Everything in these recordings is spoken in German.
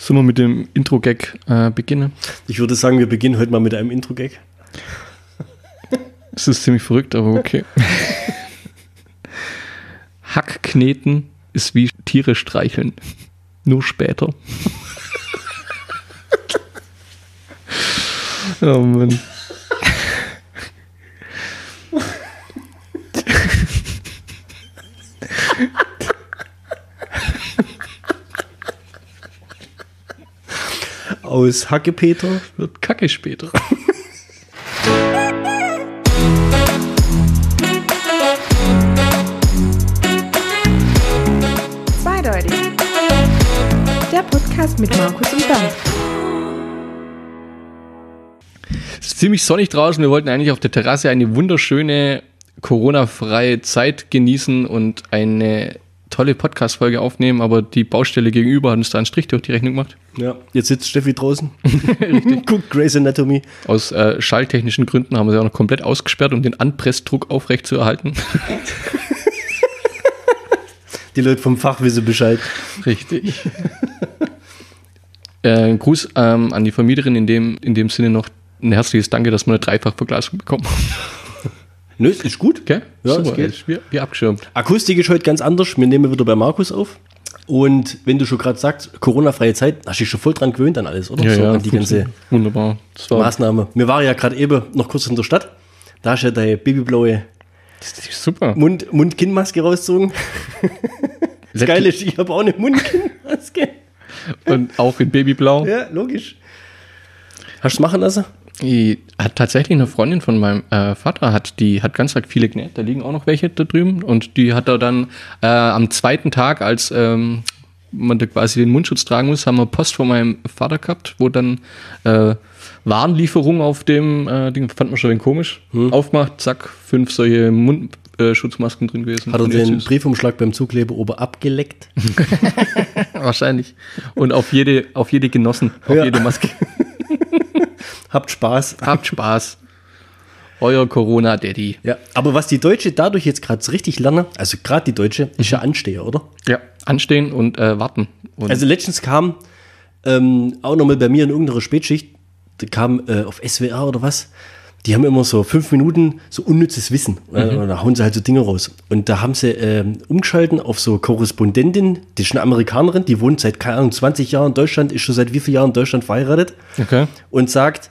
Sollen wir mit dem Intro-Gag beginnen? Ich würde sagen, wir beginnen heute mal mit einem Intro-Gag. Es ist ziemlich verrückt, aber okay. Hackkneten ist wie Tiere streicheln. Nur später. Oh Mann. Aus Hackepeter wird Kacke später. Zweideutig. Der Podcast mit Markus und Bernd. Es ist ziemlich sonnig draußen. Wir wollten eigentlich auf der Terrasse eine wunderschöne Corona-freie Zeit genießen und eine tolle Podcast-Folge aufnehmen, aber die Baustelle gegenüber hat uns da einen Strich durch die Rechnung gemacht. Ja, jetzt sitzt Steffi draußen. Richtig. Guckt Grey's Anatomy. Aus schalltechnischen Gründen haben wir sie auch noch komplett ausgesperrt, um den Anpressdruck aufrecht zu erhalten. Die Leute vom Fach wissen Bescheid. Richtig. Gruß an die Vermieterin in dem Sinne noch ein herzliches Danke, dass wir eine Dreifachverglasung bekommen. Nö, ist gut. Okay? Ja, super, es geht. Wie abgeschirmt. Akustik ist heute ganz anders. Wir nehmen wieder bei Markus auf. Und wenn du schon gerade sagst, Corona-freie Zeit, hast du dich schon voll dran gewöhnt an alles, oder? Ja, so ja, an die ganze wunderbar. Maßnahme. Wir waren ja gerade eben noch kurz in der Stadt. Da hast du ja deine babyblaue super. Mund-Kinn-Maske rausgezogen. Das Geile ist, ich habe auch eine Mund-Kinn-Maske. Und auch in Babyblau. Ja, logisch. Hast du es machen lassen? Die hat tatsächlich eine Freundin von meinem Vater, die hat ganz arg viele genäht, da liegen auch noch welche da drüben und die hat er dann am zweiten Tag, als man da quasi den Mundschutz tragen muss, haben wir Post von meinem Vater gehabt, wo dann Warenlieferung auf dem Ding, fand man schon ein wenig komisch, aufmacht, zack, 5 solche Mundschutzmasken drin gewesen. Hat er den Briefumschlag beim Zugleber oben abgeleckt? Wahrscheinlich. Und auf jede genossen, auf jede Maske. Habt Spaß. Habt Spaß. Euer Corona-Daddy. Ja, aber was die Deutsche dadurch jetzt gerade so richtig lernen, also gerade die Deutsche, ist ja Ansteher, oder? Ja, anstehen und warten. Und also letztens kam auch nochmal bei mir in irgendeiner Spätschicht, da kam auf SWR oder was, die haben immer so 5 Minuten so unnützes Wissen. Da hauen sie halt so Dinge raus. Und da haben sie umgeschalten auf so Korrespondentin, die ist eine Amerikanerin, die wohnt seit, keine Ahnung, 20 Jahren in Deutschland, ist schon seit wie vielen Jahren in Deutschland verheiratet. Okay. Und sagt,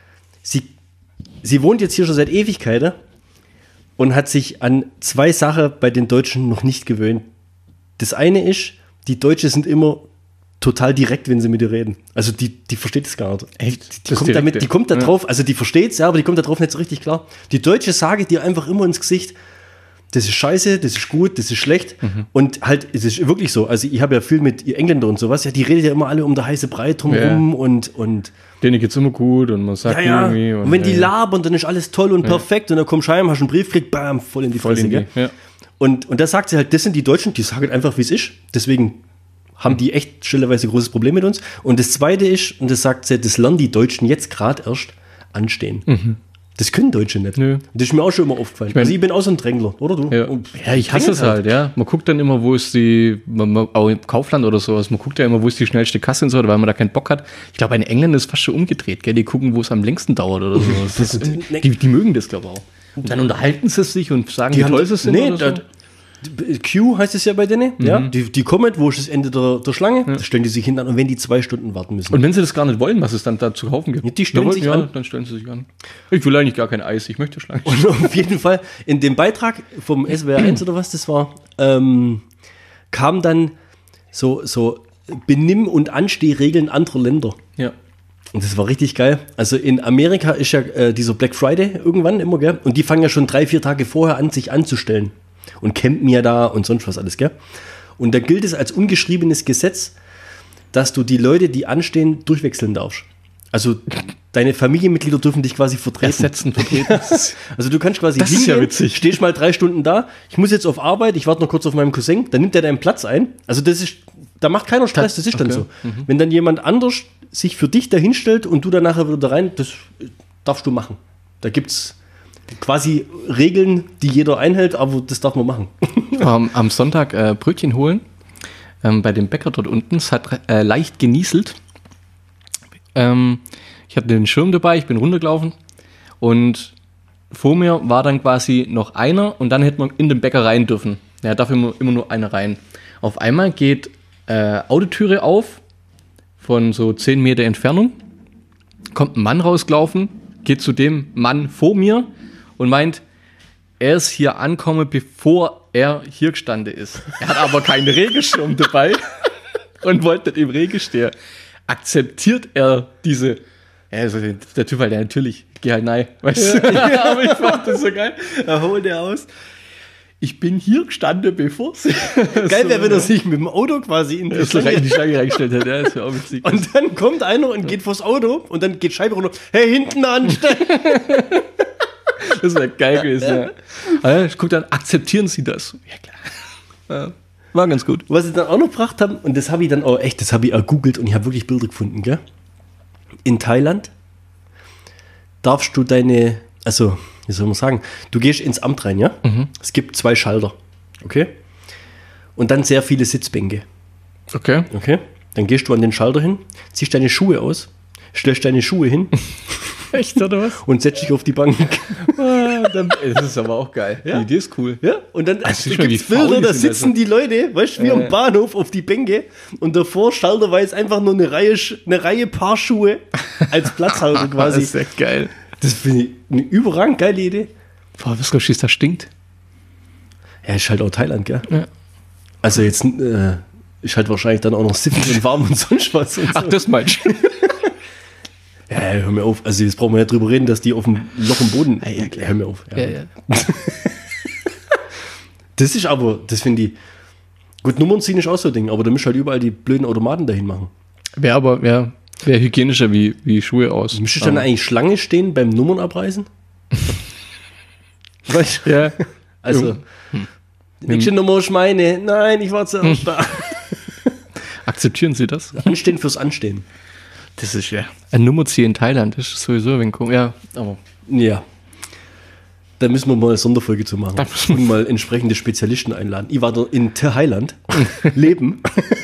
sie wohnt jetzt hier schon seit Ewigkeiten und hat sich an 2 Sachen bei den Deutschen noch nicht gewöhnt. Das eine ist, die Deutschen sind immer total direkt, wenn sie mit dir reden. Also die versteht es gar nicht. Echt? Die kommt da drauf, also die versteht es, ja, aber die kommt da drauf nicht so richtig klar. Die Deutsche sage dir einfach immer ins Gesicht, das ist scheiße, das ist gut, das ist schlecht. Und halt, es ist wirklich so. Also ich habe ja viel mit Engländer und sowas, ja, die redet ja immer alle um der heiße Brei drumherum und denen geht's immer gut und man sagt irgendwie. Und wenn die labern, dann ist alles toll und perfekt und dann kommst du heim, hast einen Brief gekriegt, bam, voll in die Fresse. Gell? Ja. Und da sagt sie halt, das sind die Deutschen, die sagen einfach, wie es ist. Deswegen haben die echt stellenweise großes Problem mit uns. Und das Zweite ist, und das sagt sie, das lernen die Deutschen jetzt gerade erst, anstehen. Das können Deutsche nicht. Nö. Das ist mir auch schon immer aufgefallen. Also ich bin auch so ein Drängler, oder du? Ja, ich hasse es halt, ja. Man guckt dann immer, wo ist auch im Kaufland oder sowas, man guckt ja immer, wo ist die schnellste Kasse und so, weil man da keinen Bock hat. Ich glaube, in England ist es fast schon umgedreht, gell? Die gucken, wo es am längsten dauert oder so. Die mögen das, glaube ich, auch. Und dann unterhalten sie sich und sagen, wie toll sie sind oder so. Q heißt es ja bei denen, ja. Die kommen, wo ist das Ende der Schlange, da stellen die sich hin und wenn die 2 Stunden warten müssen. Und wenn sie das gar nicht wollen, was es dann da zu kaufen gibt? Ja, die stellen sich an. Dann stellen sie sich an. Ich will eigentlich gar kein Eis, ich möchte Schlange. Und auf jeden Fall, in dem Beitrag vom SWR 1 oder was das war, kam dann so Benimm- und Anstehregeln anderer Länder. Ja. Und das war richtig geil. Also in Amerika ist ja dieser Black Friday irgendwann immer, gell? Und die fangen ja schon 3-4 Tage vorher an, sich anzustellen. Und campen ja da und sonst was alles, gell? Und da gilt es als ungeschriebenes Gesetz, dass du die Leute, die anstehen, durchwechseln darfst. Also deine Familienmitglieder dürfen dich quasi vertreten. Vertreten. Also du kannst quasi das ist ja witzig. Stehst mal 3 Stunden da, ich muss jetzt auf Arbeit, ich warte noch kurz auf meinen Cousin, dann nimmt der deinen Platz ein. Also da macht keiner Stress, das ist dann so. Wenn dann jemand anders sich für dich dahinstellt und du dann nachher wieder da rein, das darfst du machen. Da gibt's quasi Regeln, die jeder einhält, aber das darf man machen. Am Sonntag Brötchen holen bei dem Bäcker dort unten. Es hat leicht genieselt. Ich hatte den Schirm dabei, ich bin runtergelaufen und vor mir war dann quasi noch einer und dann hätte man in den Bäcker rein dürfen. Ja, darf immer nur einer rein. Auf einmal geht Autotüre auf von so 10 Meter Entfernung, kommt ein Mann rausgelaufen, geht zu dem Mann vor mir und meint, er ist hier angekommen, bevor er hier gestanden ist. Er hat aber keinen Regenschirm dabei und wollte nicht im Regen stehen. Akzeptiert er diese, ja, also der Typ halt, ja, natürlich, geh halt rein, weißt du? Aber ich fand das so geil. Da holt er aus. Ich bin hier gestanden, bevor sie. Geil wäre, wenn er sich mit dem Auto quasi in die Schlange reingestellt hat. Ja, das wäre auch witzig. Und dann kommt einer und geht vors Auto und dann geht Scheibe runter. Hey, hinten anstellen. Das wäre geil gewesen, ja. Ich guck dann, akzeptieren Sie das? Ja, klar. Ja, war ganz gut. Was sie dann auch noch gebracht haben, und das habe ich dann auch echt, das habe ich ergoogelt und ich habe wirklich Bilder gefunden, gell? In Thailand darfst du also, wie soll man sagen, du gehst ins Amt rein, ja? Es gibt 2 Schalter, okay? Und dann sehr viele Sitzbänke. Okay. Dann gehst du an den Schalter hin, ziehst deine Schuhe aus, stellst deine Schuhe hin. Echt, oder was? Und setzt dich auf die Bank. Das ist aber auch geil. Ja? Die Idee ist cool. Ja, und dann Also gibt es Bilder, da sitzen die Leute, weißt du, wie am Bahnhof auf die Bänke und davor schalterweise einfach nur eine Reihe Paar Schuhe als Platzhalter quasi. Das ist echt geil. Das finde ich eine überragend geile Idee. Boah, was glaubst du, das stinkt? Ja, ist halt auch Thailand, gell? Ja. Also jetzt ist halt wahrscheinlich dann auch noch siffig und warm und sonst was. Und so. Ach, das meinst du? Ja, hör mir auf. Also jetzt brauchen wir ja drüber reden, dass die auf dem Loch im Boden... Ja, klar. Hör mir auf. Ja. Ja. Das ist aber, das finde ich... Gut, Nummern ziehen ist auch so ein Ding, aber da müsst halt überall die blöden Automaten dahin machen. Wäre hygienischer wie Schuhe aus. Müsstest du dann eigentlich Schlange stehen beim Nummern abreißen? Weißt du? Ja. Also, die nächste Nummer ist meine. Nein, ich war zuerst da. Akzeptieren Sie das? Anstehen fürs Anstehen. Das ist ja. Ein Nummerzieh in Thailand, das ist sowieso ein wenig komisch. Ja, aber. Ja. Da müssen wir mal eine Sonderfolge zu machen. Und mal entsprechende Spezialisten einladen. Ich war da in Thailand. Leben.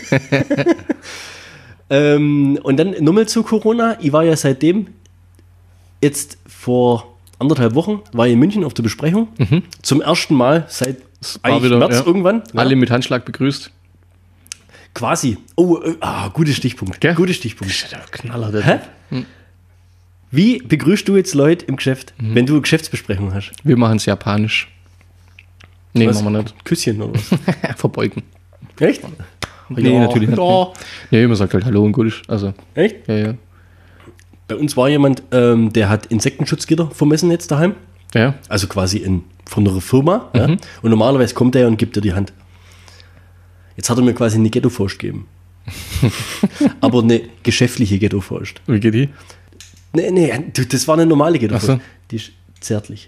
Und dann nochmal zu Corona. Ich war ja seitdem, jetzt vor 1,5 Wochen, war ich in München auf der Besprechung. Zum ersten Mal seit wieder, März irgendwann. Ja. Alle mit Handschlag begrüßt. Quasi. Oh, guter Stichpunkt. Gell? Guter Stichpunkt. Das ist ja der Knaller. Der Hä? Wie begrüßt du jetzt Leute im Geschäft, wenn du eine Geschäftsbesprechung hast? Wir machen es japanisch. Nee, Was? machen wir nicht. Küsschen oder was? Verbeugen. Echt? Nee, natürlich nicht. Ja. Nee, man sagt halt Hallo und gut ist. Also, Echt? ja. Bei uns war jemand, der hat Insektenschutzgitter vermessen jetzt daheim. Ja. Also quasi von einer Firma. Ja? Und normalerweise kommt er und gibt dir die Hand. Jetzt hat er mir quasi eine Ghetto-Faust gegeben. Aber eine geschäftliche Ghetto-Faust. Wie geht die? Nee, das war eine normale Ghetto-Faust. Ach so. Die ist zärtlich.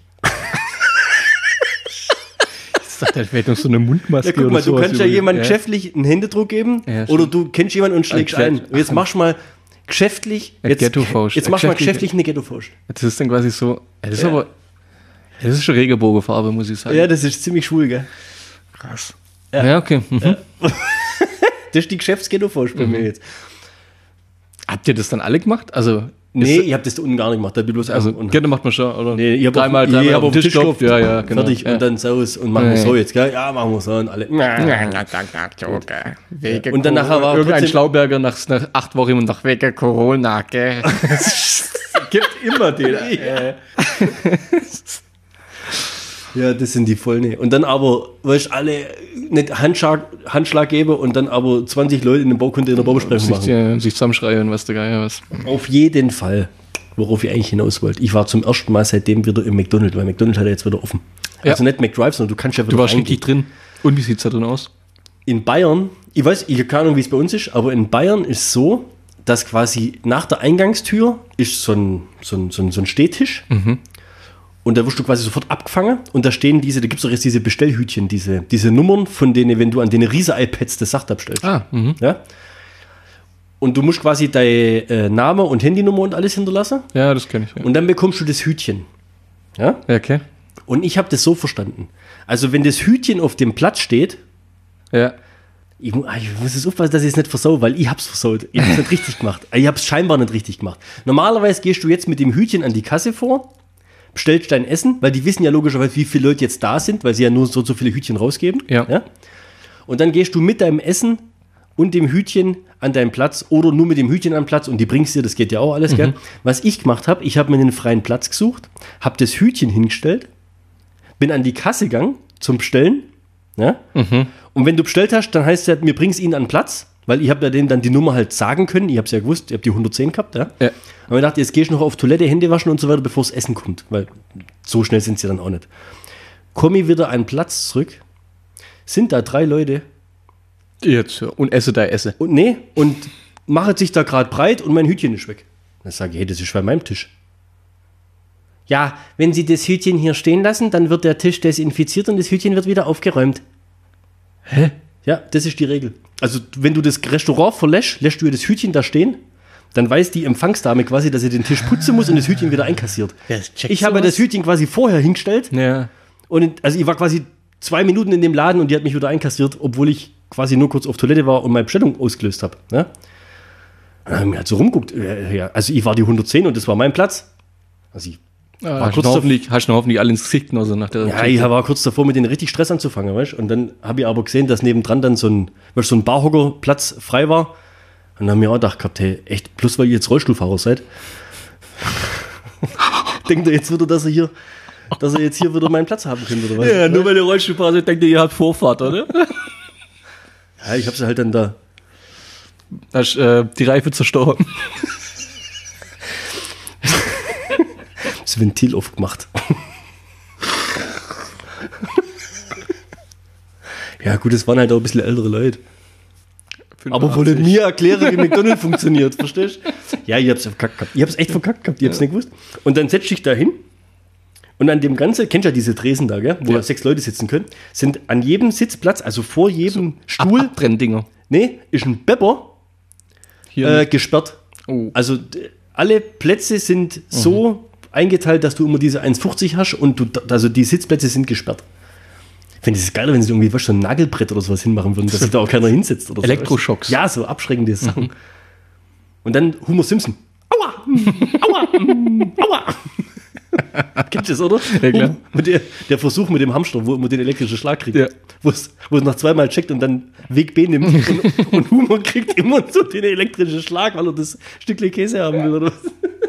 Das sagt halt vielleicht noch so eine Mundmaske. Ja, guck mal, oder du sowas kannst ja über- jemandem geschäftlich einen Händedruck geben Ja, oder stimmt. du kennst jemanden und schlägst ein. Und jetzt machst du mal geschäftlich. Eine Ghetto-Faust. Jetzt machst du mal geschäftlich eine Ghetto-Faust. Das ist dann quasi so. Das ist aber. Das ist schon Regenbogenfarbe, muss ich sagen. Ja, das ist ziemlich schwul, gell? Krass. Ja, okay. Das ist die Geschäfts-Ghetto-Faust bei mir jetzt. Habt ihr das dann alle gemacht? Also. Nee, ich habe das da unten gar nicht gemacht. Da bin ich bloß Also, unten. Ghetto macht man schon, oder? Nee, ich hab dreimal ich hab auf den Tisch geklopft. klopft. Ja, genau. Fertig Ja. und dann Saus und machen wir so jetzt, gell? Ja, machen wir so und alle. Wegen Und dann nachher war irgendein trotzdem- Schlauberger nach 8 Wochen immer noch wegen Corona, gell? Gibt immer den. Ja, das sind die voll Und dann aber, weißt du, alle nicht Handschlag geben und dann aber 20 Leute in den Baucontainer Baubesprechung machen. sich zusammenschreien, was der Geier was. Auf jeden Fall, worauf ich eigentlich hinaus wollte. Ich war zum ersten Mal seitdem wieder im McDonald's, weil McDonald's hat ja jetzt wieder offen. Ja. Also nicht McDrive, sondern du kannst ja wieder Du warst reingehen. richtig drin. Und wie sieht's da drin aus? In Bayern, ich habe keine Ahnung, wie es bei uns ist, aber in Bayern ist so, dass quasi nach der Eingangstür ist so ein Stehtisch und da wirst du quasi sofort abgefangen und da stehen da gibt es doch jetzt diese Bestellhütchen, diese Nummern, von denen, wenn du an den Riese-iPads das Sacht abstellst. Ja? Und du musst quasi dein Name und Handynummer und alles hinterlassen Ja, das kenne ich. Ja. und dann bekommst du das Hütchen. Ja? Ja, okay. Und ich habe das so verstanden. Also wenn das Hütchen auf dem Platz steht, Ja. Ich muss jetzt aufpassen, dass ich es nicht versau, weil ich hab's versaut. Ich hab's nicht richtig gemacht. Ich hab's scheinbar nicht richtig gemacht. Normalerweise gehst du jetzt mit dem Hütchen an die Kasse vor, bestellst dein Essen, weil die wissen ja logischerweise, wie viele Leute jetzt da sind, weil sie ja nur so viele Hütchen rausgeben. Ja. Und dann gehst du mit deinem Essen und dem Hütchen an deinen Platz oder nur mit dem Hütchen an den Platz und die bringst dir, das geht ja auch alles, gell? Was ich gemacht habe, ich habe mir einen freien Platz gesucht, habe das Hütchen hingestellt, bin an die Kasse gegangen zum Bestellen, ja? Und wenn du bestellt hast, dann heißt es ja, mir bringst ihn an den Platz, weil ich habe ja denen dann die Nummer halt sagen können, ich habe es ja gewusst, ich habe die 110 gehabt, ja? Und ich dachte, jetzt gehst du noch auf Toilette, Hände waschen und so weiter, bevor das Essen kommt, weil so schnell sind sie dann auch nicht. Komme ich wieder an den Platz zurück, sind da 3 Leute, Jetzt, und esse da esse. und mache sich da gerade breit und mein Hütchen ist weg. Dann sage ich, hey, das ist bei meinem Tisch. Ja, wenn Sie das Hütchen hier stehen lassen, dann wird der Tisch desinfiziert und das Hütchen wird wieder aufgeräumt. Hä? Ja, das ist die Regel. Also, wenn du das Restaurant verlässt, lässt du das Hütchen da stehen, dann weiß die Empfangsdame quasi, dass sie den Tisch putzen muss und das Hütchen wieder einkassiert. Ich habe das Hütchen quasi vorher hingestellt Ja. und also ich war quasi 2 Minuten in dem Laden und die hat mich wieder einkassiert, obwohl ich quasi nur kurz auf Toilette war und meine Bestellung ausgelöst habe. Ne? Dann habe ich mir halt so rumguckt. Ja, also ich war die 110 und das war mein Platz. Also ich war kurz davor, hast du hoffentlich alle ins Gesicht noch so nach der ja, ich war kurz davor, mit denen richtig Stress anzufangen, weißt? Und dann habe ich aber gesehen, dass nebendran dann so ein Barhockerplatz frei war. Und dann habe ich mir auch gedacht gehabt, hey, echt, bloß weil ihr jetzt Rollstuhlfahrer seid. Denkt ihr jetzt wieder, dass ihr jetzt hier wieder meinen Platz haben könnt, oder was? Ja, nur weil der Rollstuhlfahrer seid, denkt ihr habt Vorfahrt, oder? Ja, ich habe sie halt dann da. Hast die Reife zerstochen. Das Ventil aufgemacht. Ja, gut, es waren halt auch ein bisschen ältere Leute. Aber wollte mir erklären, wie McDonald's funktioniert, verstehst du? Ja, ich hab's verkackt gehabt. Ich hab's echt verkackt gehabt, ich hab's nicht gewusst. Und dann setz dich da hin und an dem Ganzen, kennst du ja diese Tresen da, gell, wo 6 Leute sitzen können, sind an jedem Sitzplatz, also vor jedem Stuhl, Abbrenndinger. nee, ist ein Bepper gesperrt. Oh. Also alle Plätze sind so eingeteilt, dass du immer diese 1,50 hast und also die Sitzplätze sind gesperrt. Ich finde es geil, wenn sie irgendwie so ein Nagelbrett oder sowas hinmachen würden, dass sich da auch keiner hinsetzt. Oder Elektroschocks. So. Ja, so abschreckende Sachen. Und dann Homer Simpson. Aua! Aua! Aua! Kennst du das, oder? Ja, klar. Der Versuch mit dem Hamster, wo man den elektrischen Schlag kriegt. Ja. Wo es nach 2-mal checkt und dann Weg B nimmt. Und Homer kriegt immer so den elektrischen Schlag, weil er das Stückchen Käse haben will. Oder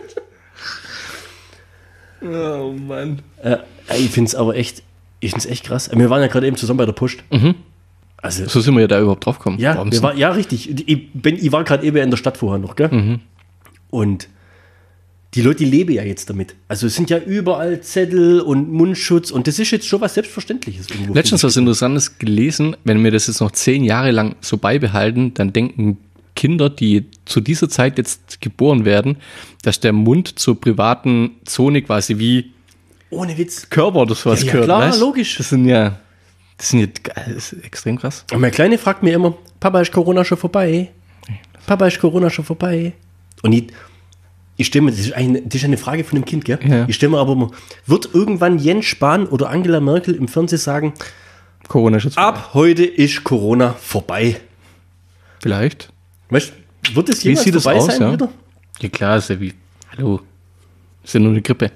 was. Oh Mann. Ich finde es aber echt, echt krass. Wir waren ja gerade eben zusammen bei der Post. Also, So sind wir ja da überhaupt drauf gekommen. ja, ja, richtig. Ich war gerade eben in der Stadt vorher noch, gell? Und die Leute, die leben ja jetzt damit. Also es sind ja überall Zettel und Mundschutz und das ist jetzt schon was Selbstverständliches irgendwo. Letztens was Interessantes gelesen, wenn wir das jetzt noch 10 Jahre lang so beibehalten, dann denken Kinder, die zu dieser Zeit jetzt geboren werden, dass der Mund zur privaten Zone quasi wie Ohne Witz. Körper oder sowas Ja, gehört. klar, weißt? logisch. Das sind ja das ist extrem krass. Und meine Kleine fragt mir immer, Papa, ist Corona schon vorbei? Papa, ist Corona schon vorbei? Und ich stelle mir, das ist eine Frage von dem Kind, gell? Ja. Ich stelle mir aber immer, wird irgendwann Jens Spahn oder Angela Merkel im Fernsehen sagen, Corona-Schutz. ab heute ist Corona vorbei? Vielleicht. Weißt du, wird es Wie jemals sieht das vorbei aus, sein ja? wieder? Ja klar, ist ja wie, hallo, ist ja nur eine Grippe.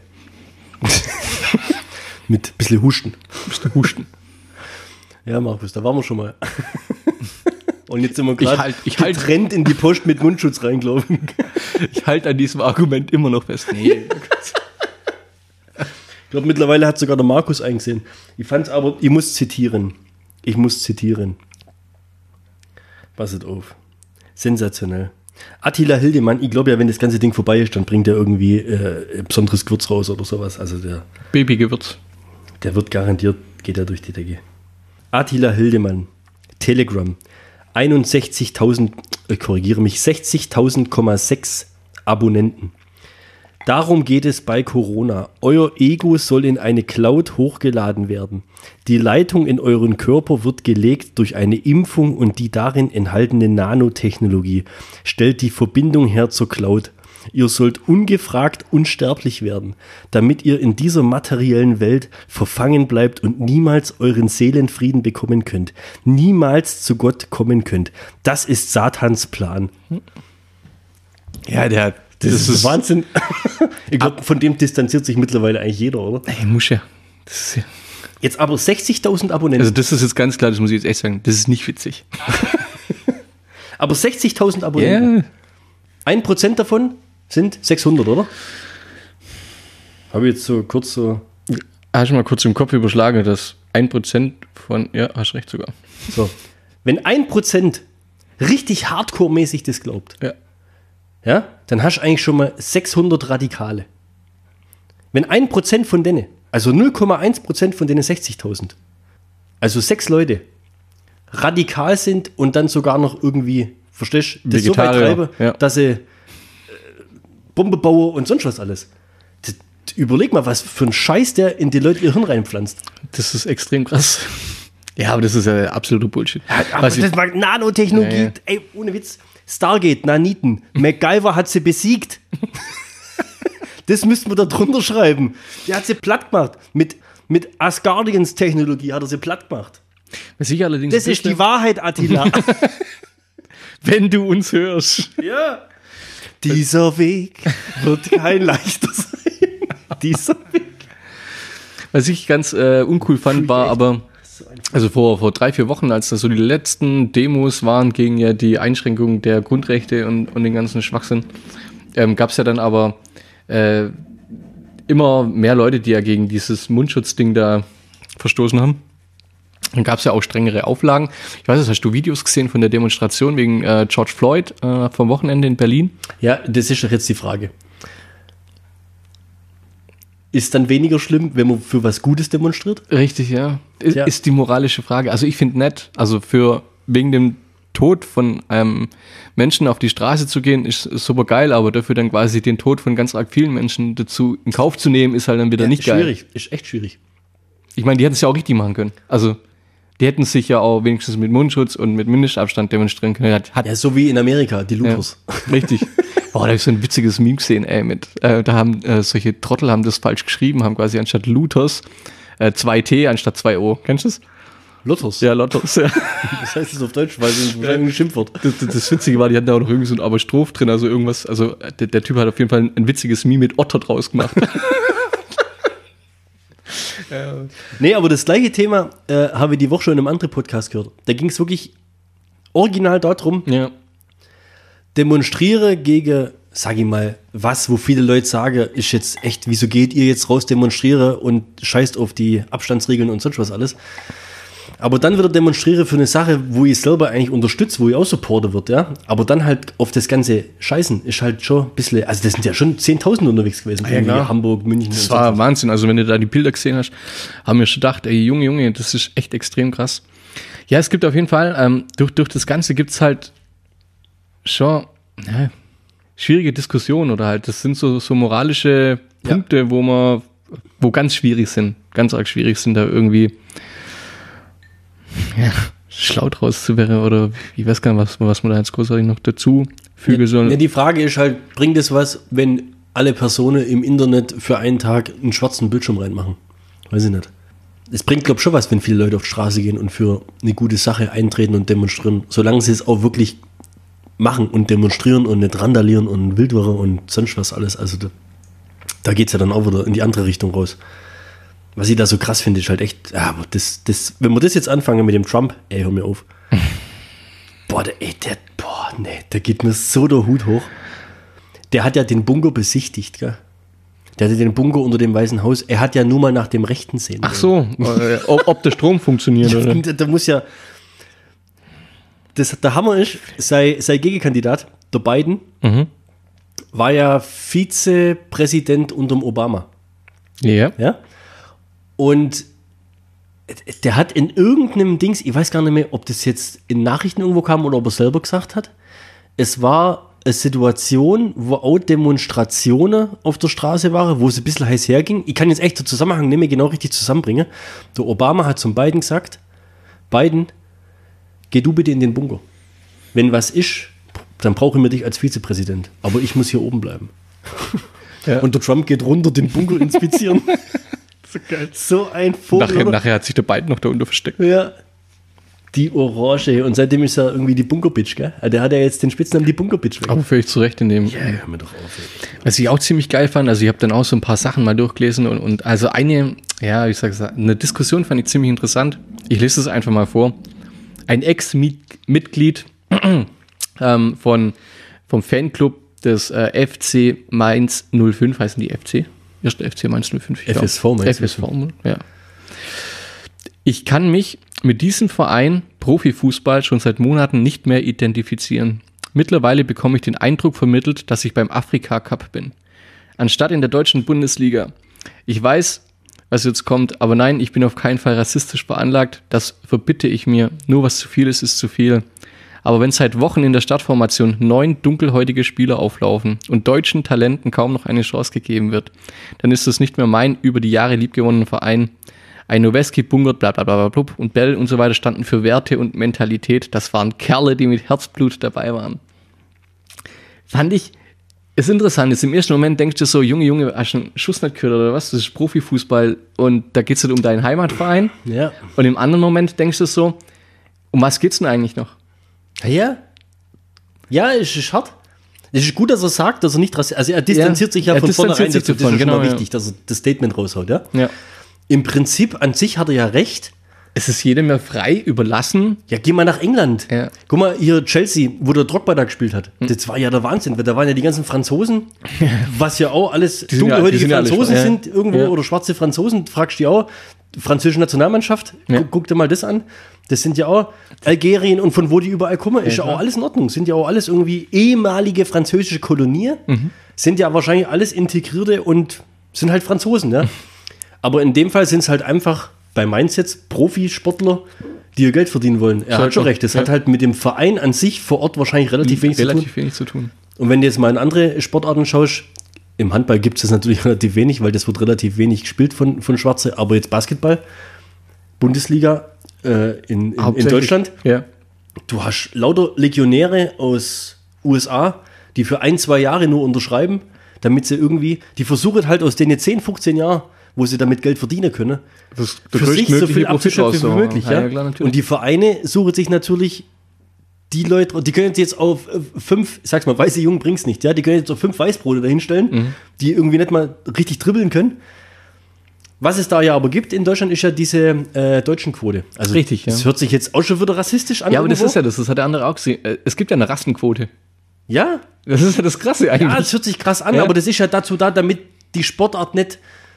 Mit ein bisschen Husten. Bist du husten. Ja, Markus, da waren wir schon mal. Und jetzt sind wir gerade Ich halt- getrennt in die Post mit Mundschutz reingelaufen. Ich halte an diesem Argument immer noch fest. Nee. Ich glaube, mittlerweile hat sogar der Markus eingesehen. Ich fand's aber, ich muss zitieren. Passet auf. Sensationell. Attila Hildemann, ich glaube ja, wenn das ganze Ding vorbei ist, dann bringt er irgendwie ein besonderes Gewürz raus oder sowas. Also Babygewürz. der wird garantiert, geht er durch die Decke. Attila Hildemann, Telegram, 60.000,6 Abonnenten. Darum geht es bei Corona. Euer Ego soll in eine Cloud hochgeladen werden. Die Leitung in euren Körper wird gelegt durch eine Impfung und die darin enthaltene Nanotechnologie stellt die Verbindung her zur Cloud. Ihr sollt ungefragt unsterblich werden, damit ihr in dieser materiellen Welt verfangen bleibt und niemals euren Seelenfrieden bekommen könnt. Niemals zu Gott kommen könnt. Das ist Satans Plan. Ja, Das ist Wahnsinn. Ich glaube, von dem distanziert sich mittlerweile eigentlich jeder, oder? Ey, muss ja. Das ist ja. Jetzt aber 60.000 Abonnenten. Also das ist jetzt ganz klar, das muss ich jetzt echt sagen, das ist nicht witzig. Aber 60.000 Abonnenten. Ja. 1% davon sind 600, oder? Habe ich jetzt so kurz so... Hast du mal kurz im Kopf überschlagen, dass 1% von... Ja, hast recht sogar. So. Wenn 1% richtig hardcore-mäßig das glaubt, ja, dann hast du eigentlich schon mal 600 Radikale. Wenn 1% von denen, also 0,1% von denen 60.000, also 6 Leute, radikal sind und dann sogar noch irgendwie, verstehst du, das so weit treiben, dass sie Bombe bauen und sonst was alles. Überleg mal, was für ein Scheiß der in die Leute ihr Hirn reinpflanzt. Das ist extrem krass. Ja, aber das ist ja absoluter Bullshit. Ja, aber das war Nanotechnologie, ey, ohne Witz. Stargate, Naniten. MacGyver hat sie besiegt. Das müssten wir da drunter schreiben. Der hat sie platt gemacht. Mit Asgardians-Technologie hat er sie platt gemacht. Was ich allerdings das ist die Wahrheit, Attila. Wenn du uns hörst. Ja. Dieser Weg wird kein leichter sein. Dieser Weg. Was ich ganz uncool fand, war aber... Also vor 3-4 Wochen, als das so die letzten Demos waren gegen ja die Einschränkung der Grundrechte und den ganzen Schwachsinn, gab es ja dann aber immer mehr Leute, die ja gegen dieses Mundschutzding da verstoßen haben. Dann gab es ja auch strengere Auflagen. Ich weiß nicht, hast du Videos gesehen von der Demonstration wegen George Floyd vom Wochenende in Berlin? Ja, das ist doch jetzt die Frage. Ist dann weniger schlimm, wenn man für was Gutes demonstriert? Richtig, ja. Ist die moralische Frage. Also ich finde nett, also wegen dem Tod von einem Menschen auf die Straße zu gehen, ist super geil, aber dafür dann quasi den Tod von ganz arg vielen Menschen dazu in Kauf zu nehmen, ist halt dann wieder nicht geil. Schwierig, ist echt schwierig. Ich meine, die hätten es ja auch richtig machen können. Also die hätten sich ja auch wenigstens mit Mundschutz und mit Mindestabstand demonstrieren können. Ja, so wie in Amerika, die Luthers. Ja, richtig. Oh, da ist so ein witziges Meme gesehen, ey, da haben solche Trottel haben das falsch geschrieben, haben quasi anstatt Luthers 2T anstatt 2O. Kennst du das? Luthers? Ja, Luthers, ja. Das heißt es auf Deutsch, weil es ein Schimpfwort. Das Witzige war, die hatten da auch noch irgendwie so ein Apostroph drin, also irgendwas, also der Typ hat auf jeden Fall ein witziges Meme mit Otter draus gemacht. Nee, aber das gleiche Thema habe ich die Woche schon in einem anderen Podcast gehört. Da ging es wirklich original darum, demonstriere gegen, sag ich mal, wo viele Leute sagen, ist jetzt echt, wieso geht ihr jetzt raus demonstriere und scheißt auf die Abstandsregeln und sonst was alles. Aber dann wieder demonstriere für eine Sache, wo ich selber eigentlich unterstütze, wo ich auch supporte wird, ja. Aber dann halt auf das ganze Scheißen ist halt schon ein bisschen, also das sind ja schon 10.000 unterwegs gewesen. Ja, Hamburg, München. Das war Wahnsinn. Also wenn du da die Bilder gesehen hast, haben wir schon gedacht, ey, Junge, das ist echt extrem krass. Ja, es gibt auf jeden Fall, durch das Ganze gibt's halt schon schwierige Diskussionen oder halt, das sind so moralische Punkte, wo ganz schwierig sind, ganz arg schwierig sind, da irgendwie schlau draus zu werden oder ich weiß gar nicht, was man da jetzt großartig noch dazu fügen soll. Ja, die Frage ist halt, bringt es was, wenn alle Personen im Internet für einen Tag einen schwarzen Bildschirm reinmachen? Weiß ich nicht. Es bringt, glaube ich, schon was, wenn viele Leute auf die Straße gehen und für eine gute Sache eintreten und demonstrieren, solange sie es auch wirklich machen und demonstrieren und nicht randalieren und Wildwirre und sonst was alles. Also da geht es ja dann auch wieder in die andere Richtung raus. Was ich da so krass finde, ist halt echt, aber wenn wir das jetzt anfangen mit dem Trump, ey, hör mir auf. Der geht mir so der Hut hoch. Der hat ja den Bunker besichtigt, gell? Der hatte den Bunker unter dem Weißen Haus. Er hat ja nur mal nach dem Rechten sehen. Ach so, ob der Strom funktioniert, oder? Da muss ja, der Hammer ist, sei Gegenkandidat, der Biden, war ja Vizepräsident unter dem Obama. Ja. Ja? Und der hat in irgendeinem Dings, ich weiß gar nicht mehr, ob das jetzt in Nachrichten irgendwo kam oder ob er selber gesagt hat, es war eine Situation, wo auch Demonstrationen auf der Straße waren, wo es ein bisschen heiß herging. Ich kann jetzt echt den Zusammenhang nicht mehr genau richtig zusammenbringen. Der Obama hat zum Biden gesagt, Biden, geh du bitte in den Bunker. Wenn was ist, dann brauchen wir dich als Vizepräsident. Aber ich muss hier oben bleiben. Ja. Und der Trump geht runter, den Bunker inspizieren. So geil. So ein Vogel. Nachher hat sich der Biden noch da unter versteckt. Ja. Die Orange. Und seitdem ist er irgendwie die Bunkerbitch, gell? Der hat ja jetzt den Spitznamen die Bunkerbitch weg. Aber völlig zu Recht in dem. Ja, hör mir doch auf. Ey. Was ich auch ziemlich geil fand, also ich habe dann auch so ein paar Sachen mal durchgelesen und also eine Diskussion fand ich ziemlich interessant. Ich lese es einfach mal vor. Ein Ex-Mitglied vom Fanclub des FC Mainz 05, heißen die FC? Erste FC Mainz 05. FSV Mainz 05. FSV, ja. Ich kann mich mit diesem Verein Profifußball schon seit Monaten nicht mehr identifizieren. Mittlerweile bekomme ich den Eindruck vermittelt, dass ich beim Afrika Cup bin. Anstatt in der deutschen Bundesliga. Ich weiß, was jetzt kommt, aber nein, ich bin auf keinen Fall rassistisch veranlagt. Das verbitte ich mir. Nur was zu viel ist, ist zu viel. Aber wenn seit Wochen in der Startformation 9 dunkelhäutige Spieler auflaufen und deutschen Talenten kaum noch eine Chance gegeben wird, dann ist das nicht mehr mein über die Jahre liebgewonnener Verein. Ein Noweski, Bungert, bla bla bla bla und Bell und so weiter standen für Werte und Mentalität. Das waren Kerle, die mit Herzblut dabei waren. Fand ich, ist interessant. Jetzt im ersten Moment denkst du so, Junge, hast du einen Schuss nicht gehört oder was? Das ist Profifußball und da geht es nicht um deinen Heimatverein. Ja. Und im anderen Moment denkst du so, um was geht's denn eigentlich noch? Ja. Ja, es ist hart. Es ist gut, dass er sagt, dass er nicht rassistisch, also er distanziert sich ja von vornherein, das ist schon mal wichtig, dass er das Statement raushaut, ja? Ja. Im Prinzip an sich hat er ja recht. Es ist jedem mehr frei überlassen. Ja, geh mal nach England. Ja. Guck mal, hier Chelsea, wo der Drogba da gespielt hat. Das war ja der Wahnsinn, weil da waren ja die ganzen Franzosen, was ja auch alles dunkelhäutige Franzosen sind irgendwo, oder schwarze Franzosen, fragst du die auch. Französische Nationalmannschaft, guck dir mal das an. Das sind ja auch Algerien und von wo die überall kommen, ist ja auch alles in Ordnung. Sind ja auch alles irgendwie ehemalige französische Kolonien, sind ja wahrscheinlich alles Integrierte und sind halt Franzosen, ne? Aber in dem Fall sind es halt einfach bei Mainz jetzt Profisportler, die ihr Geld verdienen wollen. Er hat schon recht. Das hat halt mit dem Verein an sich vor Ort wahrscheinlich relativ wenig zu tun. Und wenn du jetzt mal in andere Sportarten schaust, im Handball gibt es das natürlich relativ wenig, weil das wird relativ wenig gespielt von Schwarze. Aber jetzt Basketball, Bundesliga in Deutschland. Ja. Du hast lauter Legionäre aus USA, die für 1-2 Jahre nur unterschreiben, damit sie irgendwie, die versuchen halt aus denen 10, 15 Jahren, wo sie damit Geld verdienen können, für sich so viel abzuschöpfen wie möglich. Ja? Klar, und die Vereine suchen sich natürlich die Leute, die können jetzt auf 5, sag's mal, weiße Jungen bringt's nicht, ja, die können jetzt auf 5 Weißbrote dahinstellen, die irgendwie nicht mal richtig dribbeln können. Was es da ja aber gibt in Deutschland, ist ja diese Deutschenquote. Also richtig, ja. Das hört sich jetzt auch schon wieder rassistisch an. Ja, aber das ist ja das hat der andere auch gesehen. Es gibt ja eine Rassenquote. Ja. Das ist ja das Krasse eigentlich. Ja, das hört sich krass an, aber das ist ja dazu da, damit die Sportart nicht.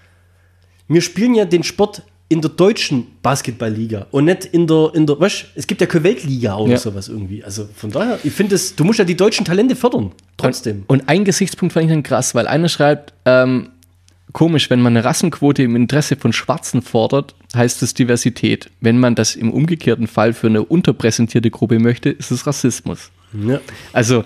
Wir spielen ja den Sport in der deutschen Basketballliga und nicht in der weißt, es gibt ja keine Weltliga oder sowas irgendwie. Also von daher, ich finde du musst ja die deutschen Talente fördern, trotzdem. Und ein Gesichtspunkt fand ich dann krass, weil einer schreibt, komisch, wenn man eine Rassenquote im Interesse von Schwarzen fordert, heißt es Diversität. Wenn man das im umgekehrten Fall für eine unterpräsentierte Gruppe möchte, ist es Rassismus. Ja. Also,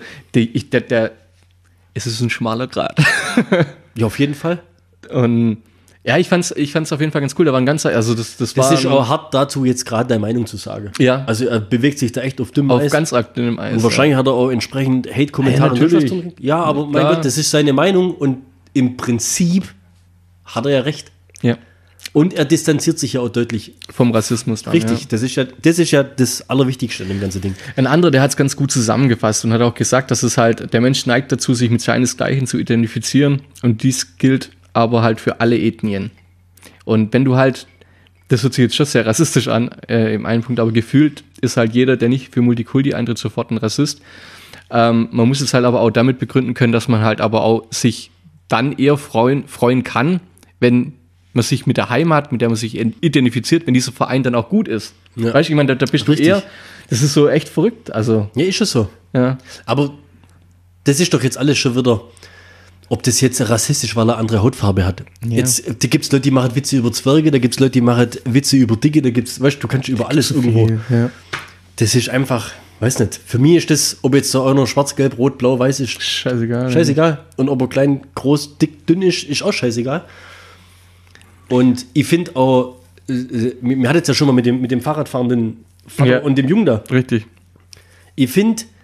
es ist ein schmaler Grat. Ja, auf jeden Fall. Und ja, ich fand's auf jeden Fall ganz cool. Da war ein ganzer, also das war. Es ist auch hart dazu, jetzt gerade deine Meinung zu sagen. Ja. Also er bewegt sich da echt auf dünnem Eis. Auf ganz arg dünnem Eis. Und wahrscheinlich hat er auch entsprechend Hate-Kommentare. Ja, natürlich. Ja, aber mein Gott, das ist seine Meinung und im Prinzip hat er ja recht. Ja. Und er distanziert sich ja auch deutlich vom Rassismus. Dann, richtig, ja. Das ist ja das Allerwichtigste an dem ganzen Ding. Ein anderer, der hat es ganz gut zusammengefasst und hat auch gesagt, dass es halt, der Mensch neigt dazu, sich mit seinesgleichen zu identifizieren und dies gilt aber halt für alle Ethnien. Und wenn du halt, das hört sich jetzt schon sehr rassistisch an, im einen Punkt, aber gefühlt ist halt jeder, der nicht für Multikulti eintritt, sofort ein Rassist. Man muss es halt aber auch damit begründen können, dass man halt aber auch sich dann eher freuen kann, wenn man sich mit der Heimat, mit der man sich identifiziert, wenn dieser Verein dann auch gut ist. Ja. Weißt du, ich meine, da bist richtig. Du eher, das ist so echt verrückt. Also, ja, ist es so. Ja. Aber das ist doch jetzt alles schon wieder, ob das jetzt rassistisch, weil er andere Hautfarbe hat. Ja. Jetzt, da gibt es Leute, die machen Witze über Zwerge, da gibt es Leute, die machen Witze über Dicke, da gibt's, weißt du, kannst über alles irgendwo. Ja. Das ist einfach, weiß nicht, für mich ist das, ob jetzt da auch noch schwarz, gelb, rot, blau, weiß ist, scheißegal. Und ob er klein, groß, dick, dünn ist auch scheißegal. Und ich finde auch, mir hat jetzt ja schon mal mit dem Fahrradfahrenden Vater und dem Jungen da. Richtig. Ich finde,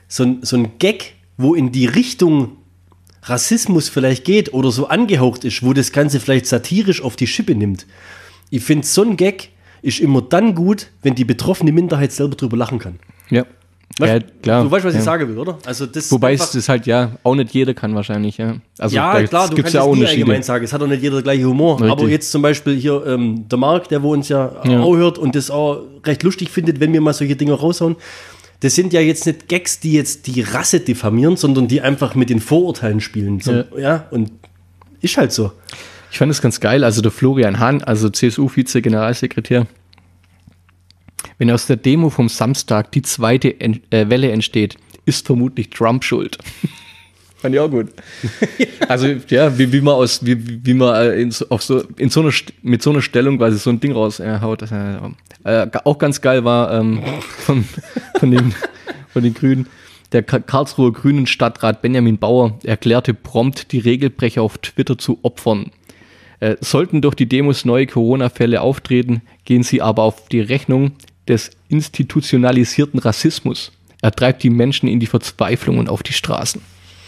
so ein Gag, wo in die Richtung Rassismus vielleicht geht oder so angehaucht ist, wo das Ganze vielleicht satirisch auf die Schippe nimmt. Ich finde, so ein Gag ist immer dann gut, wenn die betroffene Minderheit selber drüber lachen kann. Ja. Ja, klar. Du weißt, was ja. ich sagen will, oder? Also das Wobei es das halt auch nicht jeder kann wahrscheinlich, ja. Also ja, klar, du kannst ja es auch nie Unterschiede. allgemein sagen. Es hat auch nicht jeder der gleiche Humor. Richtig. Aber jetzt zum Beispiel hier der Marc, der wo uns ja auch hört und das auch recht lustig findet, wenn wir mal solche Dinge raushauen. Das sind ja jetzt nicht Gags, die jetzt die Rasse diffamieren, sondern die einfach mit den Vorurteilen spielen. So, ja, und ist halt so. Ich fand es ganz geil, also der Florian Hahn, also CSU-Vize-Generalsekretär, wenn aus der Demo vom Samstag die zweite Welle entsteht, ist vermutlich Trump schuld. Fand ich auch gut. Also, ja, wie man mit so einer Stellung quasi so ein Ding raushaut. Auch ganz geil war von den Grünen. Der Karlsruher Grünen Stadtrat Benjamin Bauer erklärte prompt, die Regelbrecher auf Twitter zu opfern. Sollten durch die Demos neue Corona-Fälle auftreten, gehen sie aber auf die Rechnung des institutionalisierten Rassismus. Er treibt die Menschen in die Verzweiflung und auf die Straßen.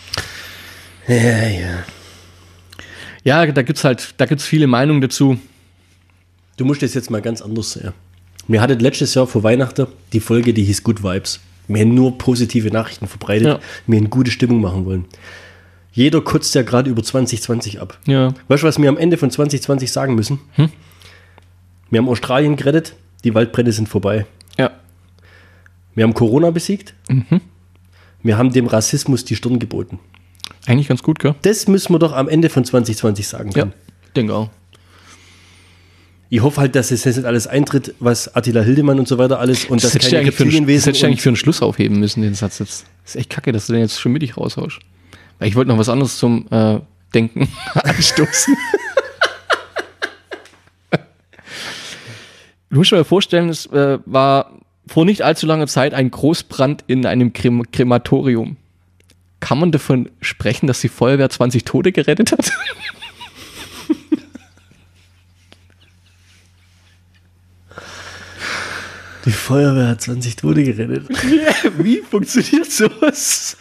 Ja. Ja, da gibt's viele Meinungen dazu. Du musst das jetzt mal ganz anders sehen. Wir hatten letztes Jahr vor Weihnachten die Folge, die hieß Good Vibes. Wir haben nur positive Nachrichten verbreitet. Wir haben gute Stimmung machen wollen. Jeder kotzt ja gerade über 2020 ab. Ja. Weißt du, was wir am Ende von 2020 sagen müssen? Wir haben Australien gerettet, die Waldbrände sind vorbei. Ja. Wir haben Corona besiegt. Wir haben dem Rassismus die Stirn geboten. Eigentlich ganz gut, gell? Das müssen wir doch am Ende von 2020 sagen können. Ja, denke auch. Ich hoffe halt, dass es jetzt nicht alles eintritt, was Attila Hildemann und so weiter alles und das hättest keine du Reptilienwesen eigentlich für einen Schluss aufheben müssen, den Satz jetzt. Das ist echt kacke, dass du den jetzt schon mittig raushaust. Weil ich wollte noch was anderes zum Denken anstoßen. Du musst dir mal vorstellen, es war vor nicht allzu langer Zeit ein Großbrand in einem Krematorium. Kann man davon sprechen, dass die Feuerwehr 20 Tote gerettet hat? Die Feuerwehr hat 20 Tote gerettet. Wie funktioniert sowas?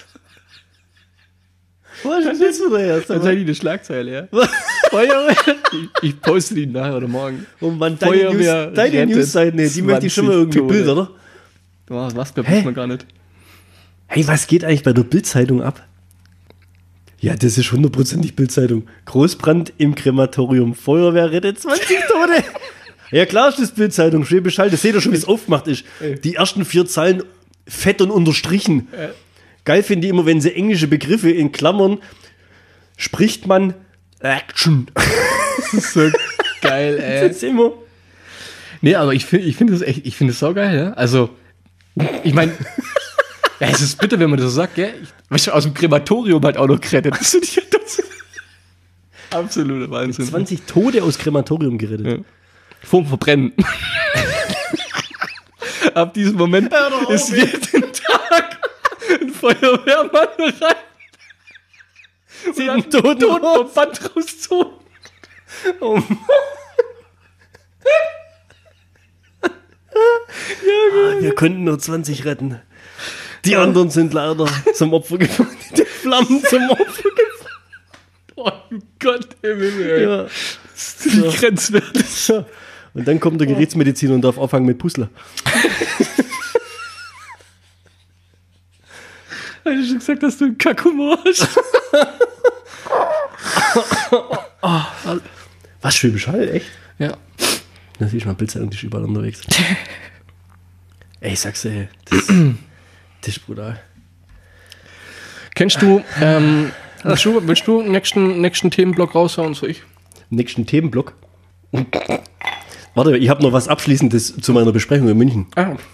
Was ist das für der Das ist eigentlich eine Schlagzeile, ja. Feuerwehr. Ich poste die nachher oder morgen. Und man, Feuerwehr deine Newsseiten, die möchte ich schon mal irgendwie Bild, oder? Was, da weiß man gar nicht. Hey, was geht eigentlich bei der Bild-Zeitung ab? Ja, das ist 100%ig Bild-Zeitung. Großbrand im Krematorium. Feuerwehr rettet 20 Tote. Ja, klar ist das Bild-Zeitung. Schwäbisch Hall. Das seht ihr schon, wie es aufgemacht ist. Die ersten 4 Zeilen fett und unterstrichen. Geil finde ich immer, wenn sie englische Begriffe in Klammern spricht man Action. Das ist so geil, ey. Das ist immer. Nee, aber ich finde das echt, ich finde das saugeil, ja. Also, ich meine, ja, es ist bitter, wenn man das so sagt, gell? Weißt du, aus dem Krematorium halt auch noch gerettet. Das finde ich absoluter Wahnsinn. 20 Tote aus Krematorium gerettet. Ja. Vorm Verbrennen. Ab diesem Moment ist jeden Tag ein Feuerwehrmann rein. Sie einen Toten vom Band rauszogen. Oh. Wir konnten nur 20 retten. Die anderen sind leider zum Opfer gefallen. Die Flammen zum Opfer gefallen. Oh Gott, Himmel, Ja. Das ist die Grenzwerte. So. Und dann kommt der Gerichtsmediziner und darf auffangen mit Puzzler. Hast du schon gesagt, dass du einen Kackhumor hast? Was, Schwäbisch Hall, echt? Ja. Da siehst du mal Bildzeitung, die ist überall unterwegs. Ey, ich sag's dir, das ist brutal. Kennst du, willst du einen nächsten Themenblock raushauen, so ich? Nächsten Themenblock. Warte, ich habe noch was Abschließendes zu meiner Besprechung in München.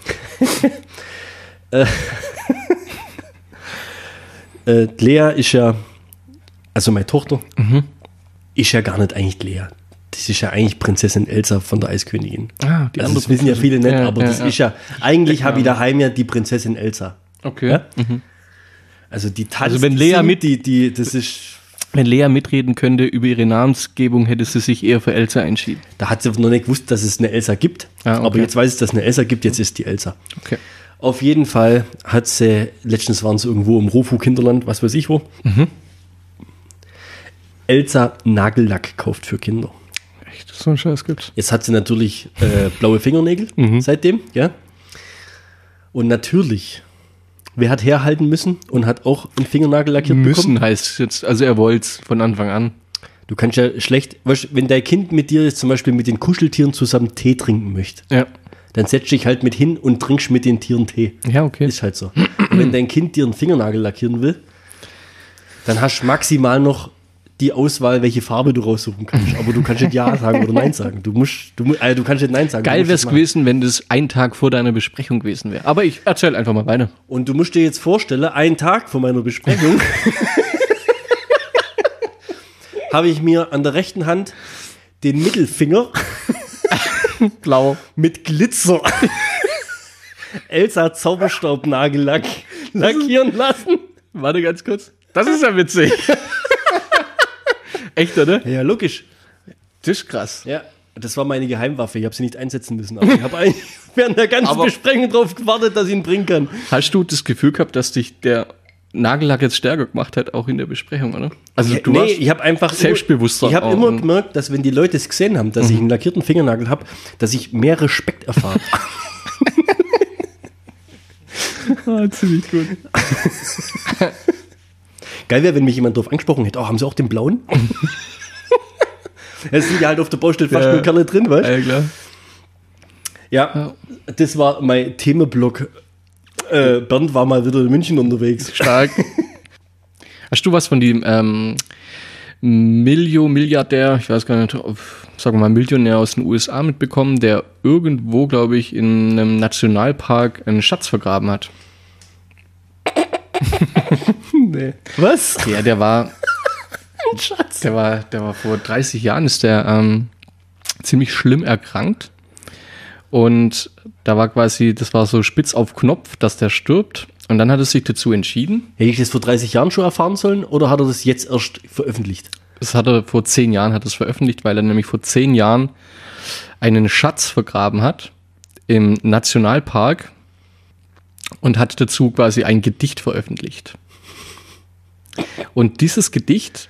Lea ist ja, also meine Tochter, ist ja gar nicht eigentlich Lea. Das ist ja eigentlich Prinzessin Elsa von der Eiskönigin. Ah, die also andere das wissen ja viele nicht, Ja, aber ja, das ja. ist ja, eigentlich habe ich daheim ja die Prinzessin Elsa. Okay. Ja? Also die tanzt, Also wenn Lea singt, das ist, Wenn Lea mitreden könnte über ihre Namensgebung, hätte sie sich eher für Elsa entschieden. da hat sie noch nicht gewusst, dass es eine Elsa gibt, Ah, okay. aber jetzt weiß sie, dass es eine Elsa gibt, jetzt ist die Elsa. Okay. Auf jeden Fall hat sie, letztens waren sie irgendwo im Rofu-Kinderland, was weiß ich wo, Elsa Nagellack kauft für Kinder. Echt, so ein Scheiß gibt's. Jetzt hat sie natürlich blaue Fingernägel seitdem, ja. Und natürlich, wer hat herhalten müssen und hat auch einen Fingernagel lackiert Müssen bekommen? heißt jetzt, also er wollte es von Anfang an. Du kannst ja schlecht, weißt, wenn dein Kind mit dir jetzt zum Beispiel mit den Kuscheltieren zusammen Tee trinken möchte, Ja. dann setzt dich halt mit hin und trinkst mit den Tieren Tee. Ja, okay. Ist halt so. Und wenn dein Kind dir einen Fingernagel lackieren will, dann hast du maximal noch die Auswahl, welche Farbe du raussuchen kannst. Aber du kannst nicht Ja sagen oder Nein sagen. Du kannst nicht Nein sagen. Geil wäre es gewesen, wenn das ein Tag vor deiner Besprechung gewesen wäre. Aber ich erzähl einfach mal weiter. Und du musst dir jetzt vorstellen, einen Tag vor meiner Besprechung habe ich mir an der rechten Hand den Mittelfinger Blau. mit Glitzer Elsa Zauberstaubnagellack lackieren lassen. Warte ganz kurz. Das ist ja witzig. Echt, oder? Ja, logisch. Das ist krass. Ja, das war meine Geheimwaffe. Ich habe sie nicht einsetzen müssen. Aber ich habe eigentlich während der ganzen Aber- Besprechung drauf gewartet, dass ich ihn bringen kann. Hast du das Gefühl gehabt, dass dich der Nagellack jetzt stärker gemacht hat, auch in der Besprechung, oder? Also du warst ich habe einfach selbstbewusster Ich habe auch immer und- gemerkt, dass wenn die Leute es gesehen haben, dass ich einen lackierten Fingernagel habe, dass ich mehr Respekt erfahre. ziemlich gut. Geil wäre, wenn mich jemand darauf angesprochen hätte, oh, haben sie auch den blauen? Es sind ja halt auf der Baustelle fast nur Kerle drin, weißt du? Ja, klar. Ja, das war mein Themenblock. Bernd war mal wieder in München unterwegs. Stark. Hast du was von dem Milliardär, ich weiß gar nicht, sagen wir mal Millionär aus den USA mitbekommen, der irgendwo, glaube ich, in einem Nationalpark einen Schatz vergraben hat? Nee. Was? Ja, der war Schatz. Der war vor 30 Jahren, ist der ziemlich schlimm erkrankt. Und da war quasi, das war so spitz auf Knopf, dass der stirbt. Und dann hat er sich dazu entschieden. Hätte ich das vor 30 Jahren schon erfahren sollen oder hat er das jetzt erst veröffentlicht? Das hat er vor 10 Jahren hat es veröffentlicht, weil er nämlich vor 10 Jahren einen Schatz vergraben hat im Nationalpark und hat dazu quasi ein Gedicht veröffentlicht. Und dieses Gedicht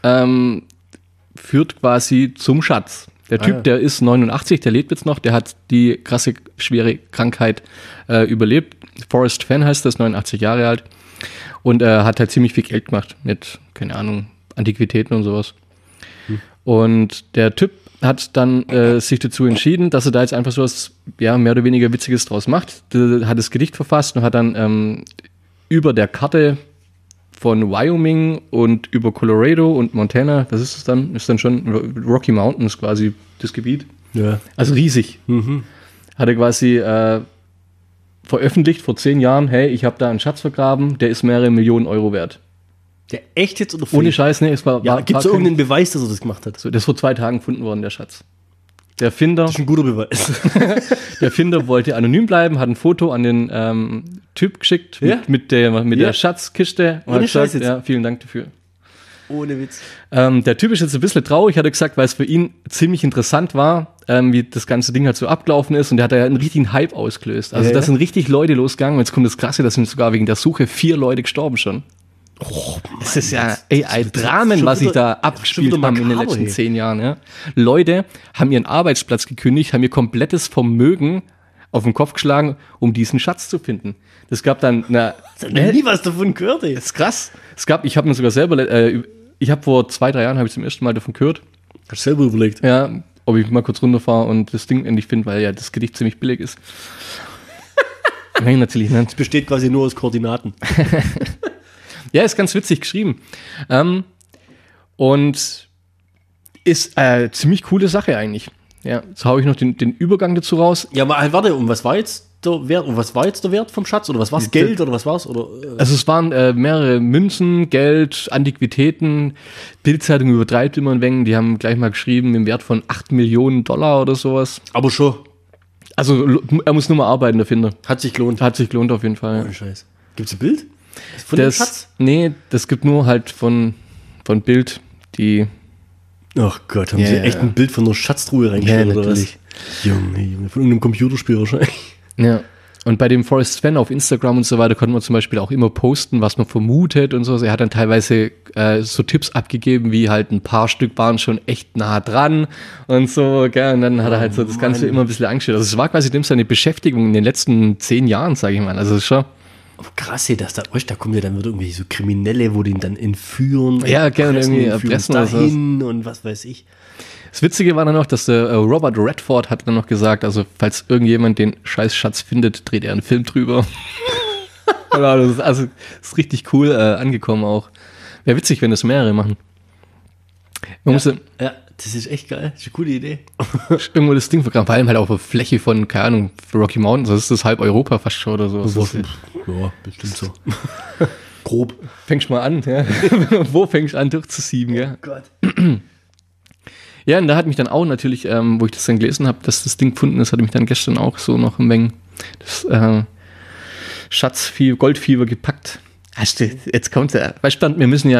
führt quasi zum Schatz. Der Typ, der ist 89, der lebt jetzt noch, der hat die krasse, schwere Krankheit überlebt. Forrest Fenn heißt das, 89 Jahre alt. Und hat halt ziemlich viel Geld gemacht mit, keine Ahnung, Antiquitäten und sowas. Und der Typ hat dann sich dazu entschieden, dass er da jetzt einfach so was, ja, mehr oder weniger Witziges draus macht. Der hat das Gedicht verfasst und hat dann über der Karte von Wyoming und über Colorado und Montana, das ist es dann, ist dann schon Rocky Mountains quasi das Gebiet. Ja. Also riesig. Hat er quasi veröffentlicht vor 10 Jahren, hey, ich habe da einen Schatz vergraben, der ist mehrere Millionen Euro wert. Der echt jetzt oder Ohne Scheiß, ne, es war Ja, gibt es kein- irgendeinen Beweis, dass er das gemacht hat? so, das ist vor 2 Tagen gefunden worden, der Schatz. Der Finder, Das ist ein guter Beweis. der Finder wollte anonym bleiben, hat ein Foto an den Typ geschickt Ja? mit der Ja? Schatzkiste und Ohne hat Scheiß gesagt, jetzt? ja, vielen Dank dafür. Ohne Witz. Der Typ ist jetzt ein bisschen traurig, hat er gesagt, weil es für ihn ziemlich interessant war, wie das ganze Ding halt so abgelaufen ist und der hat ja einen richtigen Hype ausgelöst. Also Ja, da ja. sind richtig Leute losgegangen und jetzt kommt das Krasse, da sind sogar wegen der Suche 4 Leute gestorben schon. Das ist ja ein Dramen, schon was sich wieder- da schon abgespielt wieder haben in den makaber, letzten ey. 10 Jahren. Ja. Leute haben ihren Arbeitsplatz gekündigt, haben ihr komplettes Vermögen auf den Kopf geschlagen, um diesen Schatz zu finden. Das gab dann eine... Ich hab noch nie was davon gehört, ey. Das ist krass. Ich habe mir sogar selber, ich habe vor 2-3 Jahren habe ich zum ersten Mal davon gehört, Hast du selber überlegt. ja, ob ich mal kurz runterfahre und das Ding endlich finde, weil ja das Gedicht ziemlich billig ist. Nein, natürlich nicht. Besteht quasi nur aus Koordinaten. Ja, ist ganz witzig geschrieben. Und ist ziemlich coole Sache eigentlich. Ja, jetzt hau ich noch den Übergang dazu raus. Ja, aber halt, warte, und was war jetzt der Wert? Und was war jetzt der Wert vom Schatz? Oder was war's? Geld oder was war's? Oder, Also es waren mehrere Münzen, Geld, Antiquitäten. Bildzeitung übertreibt immer ein wenig. Die haben gleich mal geschrieben im Wert von 8 Millionen Dollar oder sowas. aber schon. Also er muss nur mal arbeiten, der Finder. Hat sich gelohnt. Hat sich gelohnt auf jeden Fall. Ohne Scheiß. Gibt's ein Bild? Von dem Schatz? Nee, das gibt nur halt von Bild die... Ach Gott, haben Ja, sie ja, echt ja. ein Bild von einer Schatztruhe reingestellt Ja, oder was? natürlich. Junge, Junge, von irgendeinem Computerspiel wahrscheinlich. Ja. Und bei dem Forrest Sven auf Instagram und so weiter konnte man zum Beispiel auch immer posten, was man vermutet und so. Also er hat dann teilweise so Tipps abgegeben, wie halt ein paar Stück waren schon echt nah dran und so, gell? Und dann hat er halt so das Ganze immer ein bisschen angestellt. Also es war quasi dem seine Beschäftigung in den letzten 10 Jahren, sage ich mal. Also schon. Aber krass, dass da kommen ja dann wieder irgendwie so Kriminelle, wo den dann entführen. Ja, gerne irgendwie erpressen oder so. Und was weiß ich. Das Witzige war dann noch, dass der Robert Redford hat dann noch gesagt, also falls irgendjemand den Scheißschatz findet, dreht er einen Film drüber. Das ist richtig cool angekommen auch. Wäre witzig, wenn das mehrere machen. Ja, das ist echt geil. Das ist eine coole Idee. Irgendwo das Ding vergraben, vor allem halt auf der Fläche von, keine Ahnung, Rocky Mountains, das ist das halb Europa fast schon oder so. Ja, bestimmt so. Grob. Fängst mal an, ja. Wo fängst du an durchzusieben, ja? Oh Gott. Ja, und da hat mich dann auch natürlich, wo ich das dann gelesen habe, dass das Ding gefunden ist, hatte mich dann gestern auch so noch ein wenig das Goldfieber gepackt. Jetzt kommt der, weißt du, wir müssen ja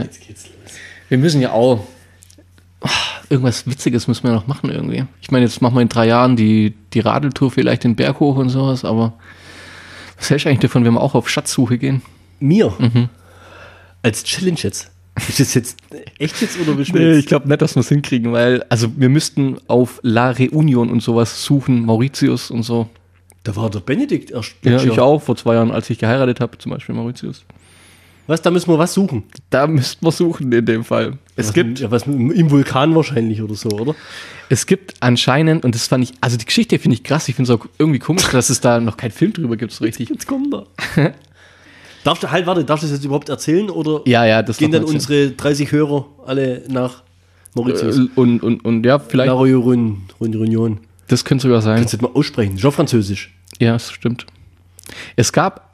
auch irgendwas Witziges müssen wir noch machen irgendwie. Ich meine, jetzt machen wir in 3 Jahren die Radeltour vielleicht den Berg hoch und sowas, aber was hältst du eigentlich davon, wenn wir auch auf Schatzsuche gehen? Mir? Als Challenge jetzt? Ist das jetzt echt jetzt oder Nee, ich glaube nicht, dass wir es hinkriegen, weil, also wir müssten auf La Reunion und sowas suchen, Mauritius und so. Da war der Benedikt erst. Ja, ich auch, vor 2 Jahren, als ich geheiratet habe, zum Beispiel Mauritius. Was, da müssen wir was suchen? Da müssten wir suchen in dem Fall. Was im Vulkan wahrscheinlich oder so, oder? Es gibt anscheinend, und das fand ich, also die Geschichte finde ich krass, ich finde es auch irgendwie komisch, dass es da noch keinen Film drüber gibt, so richtig. Jetzt kommt er. Darfst du das jetzt überhaupt erzählen? Oder ja, das gehen dann unsere 30 Hörer alle nach Mauritius? Und ja, vielleicht. La Réunion. Das könnte sogar sein. Kannst du das mal aussprechen? Das ist auch französisch. Ja, das stimmt. Es gab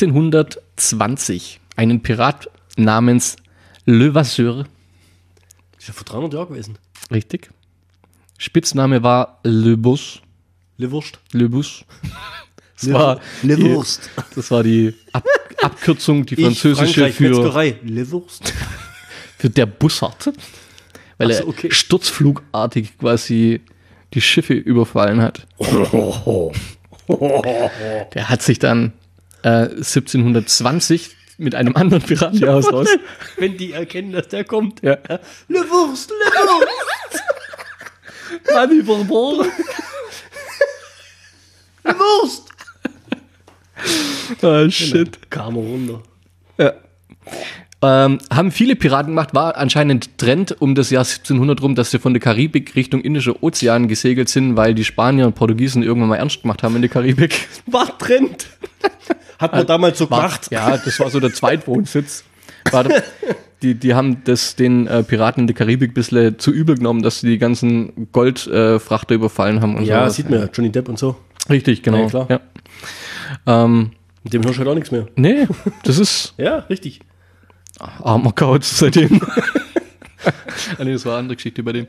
1720 einen Pirat namens Le Vasseur. Das ist ja vor 300 Jahren gewesen. Richtig. Spitzname war Le Bus. Le Wurst. Le Bus. Le Wurst. Das war die Abkürzung, die französische für Le Wurst. Für der Bussard. Weil er sturzflugartig quasi die Schiffe überfallen hat. Der hat sich dann 1720 mit einem anderen Piraten raus. Wenn die erkennen, dass der kommt. Ja. Le Wurst. Manni Bonbon. Le Wurst. Oh, shit. Kam er runter. Ja. Haben viele Piraten gemacht, war anscheinend Trend um das Jahr 1700 rum, dass sie von der Karibik Richtung Indischer Ozean gesegelt sind, weil die Spanier und Portugiesen irgendwann mal ernst gemacht haben in der Karibik. War Trend. Hat man damals so gemacht. Ja, das war so der Zweitwohnsitz. Die haben das den Piraten in der Karibik ein bisschen zu übel genommen, dass sie die ganzen Goldfrachter überfallen haben. Und ja, so. Sieht man ja, Johnny Depp und so. Richtig, genau. Ja, klar. Ja. Mit dem hörst du halt auch nichts mehr. Nee, das ist Ja, richtig. armer Kauz seitdem. Nee, das war eine andere Geschichte bei dem.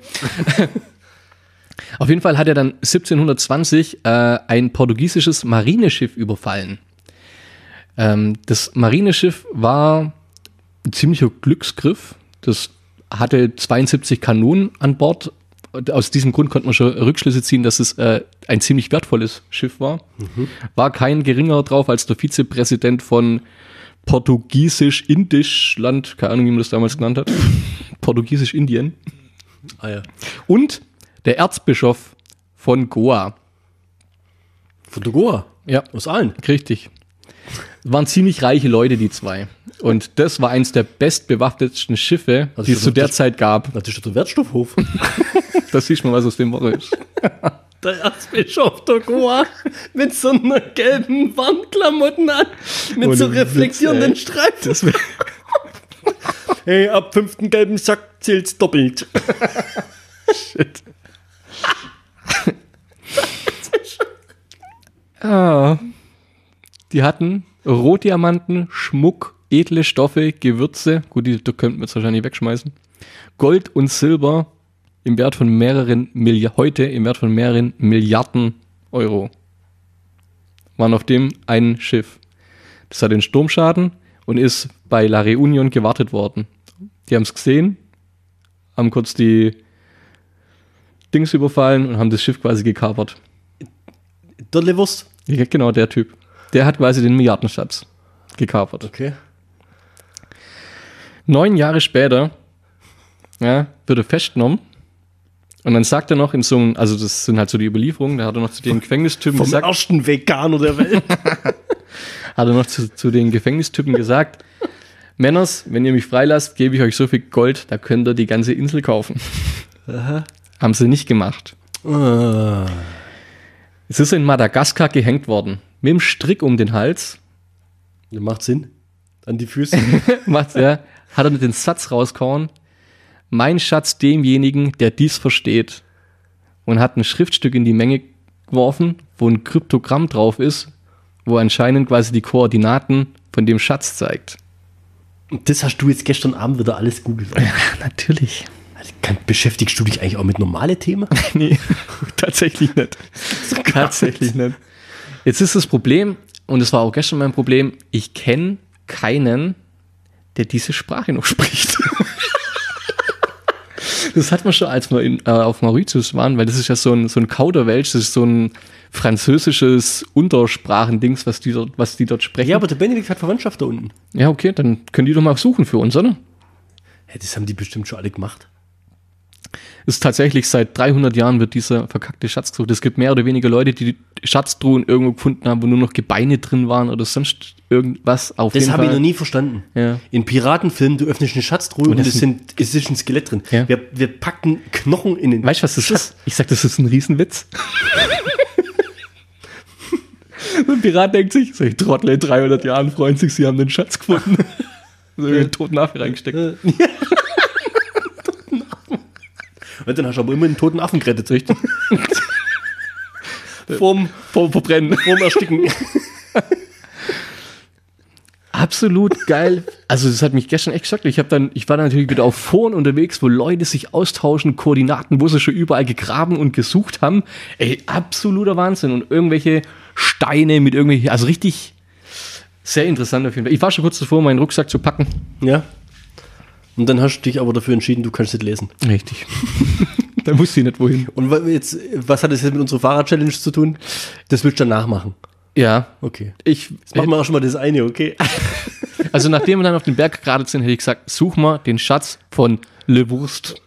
Auf jeden Fall hat er dann 1720 ein portugiesisches Marineschiff überfallen. Das Marineschiff war ein ziemlicher Glücksgriff. Das hatte 72 Kanonen an Bord. Aus diesem Grund konnte man schon Rückschlüsse ziehen, dass es ein ziemlich wertvolles Schiff war. War kein geringerer drauf als der Vizepräsident von Portugiesisch-Indisch-Land, keine Ahnung, wie man das damals genannt hat. Portugiesisch-Indien. Ah ja. Und der Erzbischof von Goa. Von der Goa? Ja. Aus allen? Richtig. Waren ziemlich reiche Leute, die zwei. Und das war eins der bestbewaffnetsten Schiffe, die es zu der Zeit gab. Das ist doch der Wertstoffhof. Das siehst du mal, was aus dem Woche ist. Der Erzbischof der Goa mit so einer gelben Warnklamotten an, mit so reflektierenden Streifen. Hey, ab 5. gelben Sack zählt's doppelt. Shit. Die hatten Rohdiamanten, Schmuck, edle Stoffe, Gewürze, gut, da könnten wir jetzt wahrscheinlich wegschmeißen, Gold und Silber im Wert von mehreren Milliarden Euro. Waren auf dem ein Schiff. Das hat den Sturmschaden und ist bei La Reunion gewartet worden. Die haben es gesehen, haben kurz die Dings überfallen und haben das Schiff quasi gekapert. Der Lewurst. Ja, genau, der Typ. Der hat quasi den Milliardenschatz gekapert. Okay. 9 Jahre später wird er festgenommen. Und dann sagt er noch in so einem, also das sind halt so die Überlieferungen, da hat er noch zu den Gefängnistypen Vom gesagt. ersten Veganer der Welt. Hat er noch zu den Gefängnistypen gesagt, Männers, wenn ihr mich freilasst, gebe ich euch so viel Gold, da könnt ihr die ganze Insel kaufen. Aha. Haben sie nicht gemacht. Es ist in Madagaskar gehängt worden. Mit dem Strick um den Hals. Das macht Sinn. An die Füße. Hat er den Satz rausgehauen, mein Schatz demjenigen, der dies versteht. Und hat ein Schriftstück in die Menge geworfen, wo ein Kryptogramm drauf ist, wo anscheinend quasi die Koordinaten von dem Schatz zeigt. Und das hast du jetzt gestern Abend wieder alles googelt. Ja, natürlich. Also, beschäftigst du dich eigentlich auch mit normalen Themen? Nee, tatsächlich nicht. Tatsächlich nicht. Jetzt ist das Problem, und das war auch gestern mein Problem, ich kenne keinen, der diese Sprache noch spricht. Das hat man schon, als wir auf Mauritius waren, weil das ist ja so ein Kauderwelsch, das ist so ein französisches Untersprachendings, was die dort sprechen. Ja, aber der Benedikt hat Verwandtschaft da unten. Ja, okay, dann können die doch mal suchen für uns, oder? Ja, das haben die bestimmt schon alle gemacht. Ist tatsächlich seit 300 Jahren wird dieser verkackte Schatz gesucht. Es gibt mehr oder weniger Leute, die Schatztruhen irgendwo gefunden haben, wo nur noch Gebeine drin waren oder sonst irgendwas. Auf jeden Das habe ich Fall. noch nie verstanden. Ja. In Piratenfilmen, du öffnest eine Schatztruhe und es ist ein Skelett drin. Ja. Wir packen Knochen in den Weißt du, was das ist? Ich sag, das ist ein Riesenwitz. So ein Pirat denkt sich, so, Trottel, in 300 Jahren freuen sich, sie haben den Schatz gefunden. So in den toten Affe reingesteckt. Und dann hast du aber immer einen toten Affen gerettet. Richtig. Vorm Verbrennen. Ersticken. Absolut geil. Also das hat mich gestern echt geschockt. Ich war dann natürlich wieder auf Foren unterwegs, wo Leute sich austauschen, Koordinaten, wo sie schon überall gegraben und gesucht haben. Ey, absoluter Wahnsinn. Und irgendwelche Steine mit irgendwelchen, also richtig sehr interessant auf jeden Fall. Ich war schon kurz davor, meinen Rucksack zu packen. Ja. Und dann hast du dich aber dafür entschieden, du kannst nicht lesen. Richtig. Da muss sie nicht wohin. Und was hat das jetzt mit unserer Fahrrad-Challenge zu tun? Das willst du dann nachmachen. Ja. Okay. Jetzt machen wir auch schon mal das eine, okay? Also nachdem wir dann auf den Berg geradet sind, hätte ich gesagt, such mal den Schatz von Le Wurst.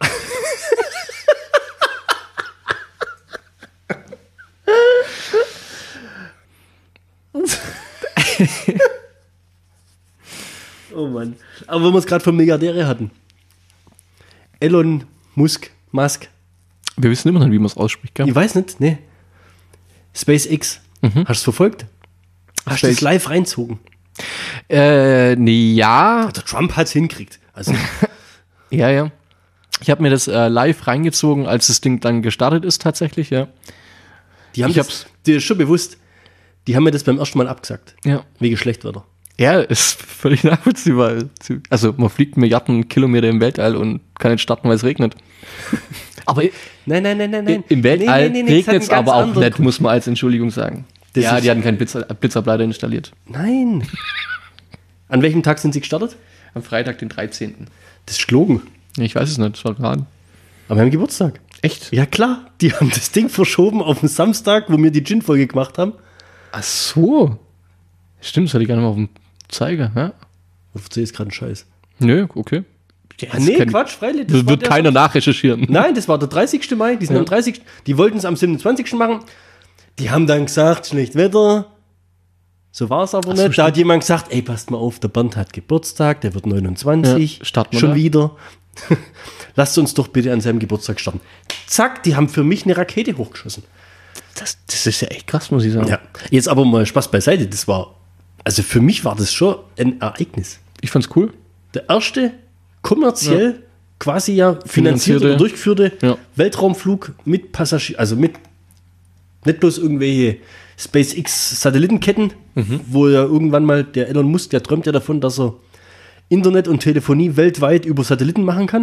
Oh Mann. Aber wenn wir es gerade von Milliardäre hatten. Elon Musk. Wir wissen immer noch nicht, wie man es ausspricht, gell? Ich weiß nicht, ne. SpaceX. Hast du es verfolgt? Hast du das live reinzogen? Nee, ja. Also Trump hat es hinkriegt. Also, Ja. Ich habe mir das live reingezogen, als das Ding dann gestartet ist tatsächlich, ja. die haben dir ist schon bewusst, die haben mir das beim ersten Mal abgesagt. Ja. Wegen Schlechtwetter. Ja, ist völlig nachvollziehbar. Also man fliegt Milliarden Kilometer im Weltall und kann nicht starten, weil es regnet. Aber Nein. im Weltall das regnet hat es einen ganz aber auch anderen nicht, muss man als Entschuldigung sagen. Das Ja, ist- die hatten keinen Blitzableiter installiert. Nein. An welchem Tag sind sie gestartet? Am Freitag, den 13. Das ist gelogen. Ich weiß es nicht, das war gerade. Aber wir haben Geburtstag. Echt? Ja klar, die haben das Ding verschoben auf den Samstag, wo wir die Gin-Folge gemacht haben. Ach so. Stimmt, das hatte ich gar nicht mal auf dem Zeiger, ja? Ich erzähl jetzt gerade einen Scheiß. Nö, okay. Quatsch, freilich. Das wird keiner nachrecherchieren. Nein, das war der 30. Mai. Die sind Ja. am 30. Die wollten es am 27. machen. Die haben dann gesagt, schlecht Wetter. So war es aber so, nicht. Da hat jemand gesagt, ey, passt mal auf, der Bernd hat Geburtstag, der wird 29. Ja, starten wir schon da. wieder. Lasst uns doch bitte an seinem Geburtstag starten. Zack, die haben für mich eine Rakete hochgeschossen. Das ist ja echt krass, muss ich sagen. Ja. Jetzt aber mal Spaß beiseite. Das war, also für mich war das schon ein Ereignis. Ich fand's cool. Der erste kommerziell quasi ja finanzierte Finanzierte. oder durchgeführte Ja. Weltraumflug mit Passagier, also mit nicht bloß irgendwelche SpaceX-Satellitenketten, wo ja irgendwann mal der Elon Musk, der träumt ja davon, dass er Internet und Telefonie weltweit über Satelliten machen kann.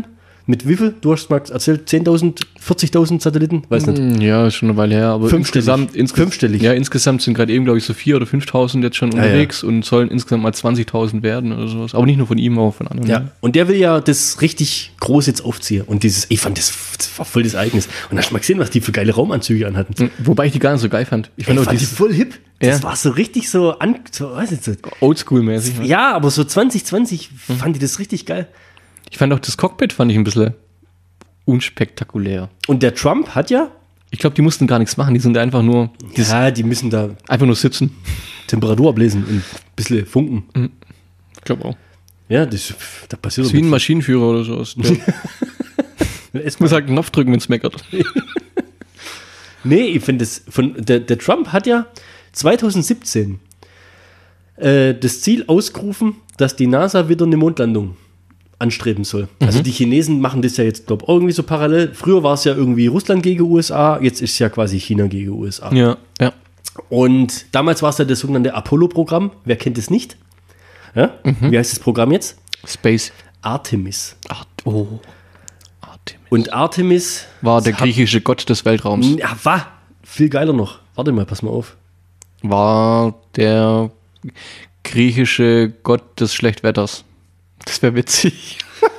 Mit wie viel? Du hast mal erzählt, 10.000, 40.000 Satelliten? Weiß nicht. Ja, ist schon eine Weile her, aber Fünfstellig. Ja, insgesamt sind gerade eben, glaube ich, so 4.000 oder 5.000 jetzt schon unterwegs und sollen insgesamt mal 20.000 werden oder sowas. Aber nicht nur von ihm, auch von anderen. Ja, und der will ja das richtig groß jetzt aufziehen. Und ich fand, das war voll das Ereignis. Und hast du mal gesehen, was die für geile Raumanzüge anhatten? Wobei ich die gar nicht so geil fand. Ich fand die voll hip. Das war so richtig so, weiß nicht, so Oldschool-mäßig. Ja, aber so 2020 fand ich das richtig geil. Ich fand auch das Cockpit fand ich ein bisschen unspektakulär. Und der Trump hat ja... Ich glaube, die mussten gar nichts machen. Die sind einfach nur... die müssen da... Einfach nur sitzen. Temperatur ablesen und ein bisschen funken. Ich glaube auch. Ja, da passiert das ist wie ein Maschinenführer oder sowas. Es muss halt einen Knopf drücken, wenn es meckert. Nee, ich finde das... Der Trump hat ja 2017 das Ziel ausgerufen, dass die NASA wieder eine Mondlandung anstreben soll. Also die Chinesen machen das ja jetzt, glaube ich, irgendwie so parallel. Früher war es ja irgendwie Russland gegen USA, jetzt ist es ja quasi China gegen USA. Ja. Und damals war es ja das sogenannte Apollo-Programm. Wer kennt es nicht? Ja? Wie heißt das Programm jetzt? Space. Artemis. Artemis. Und Artemis war der griechische Gott des Weltraums. Ja, war viel geiler noch. Warte mal, pass mal auf. War der griechische Gott des Schlechtwetters. Das wäre witzig.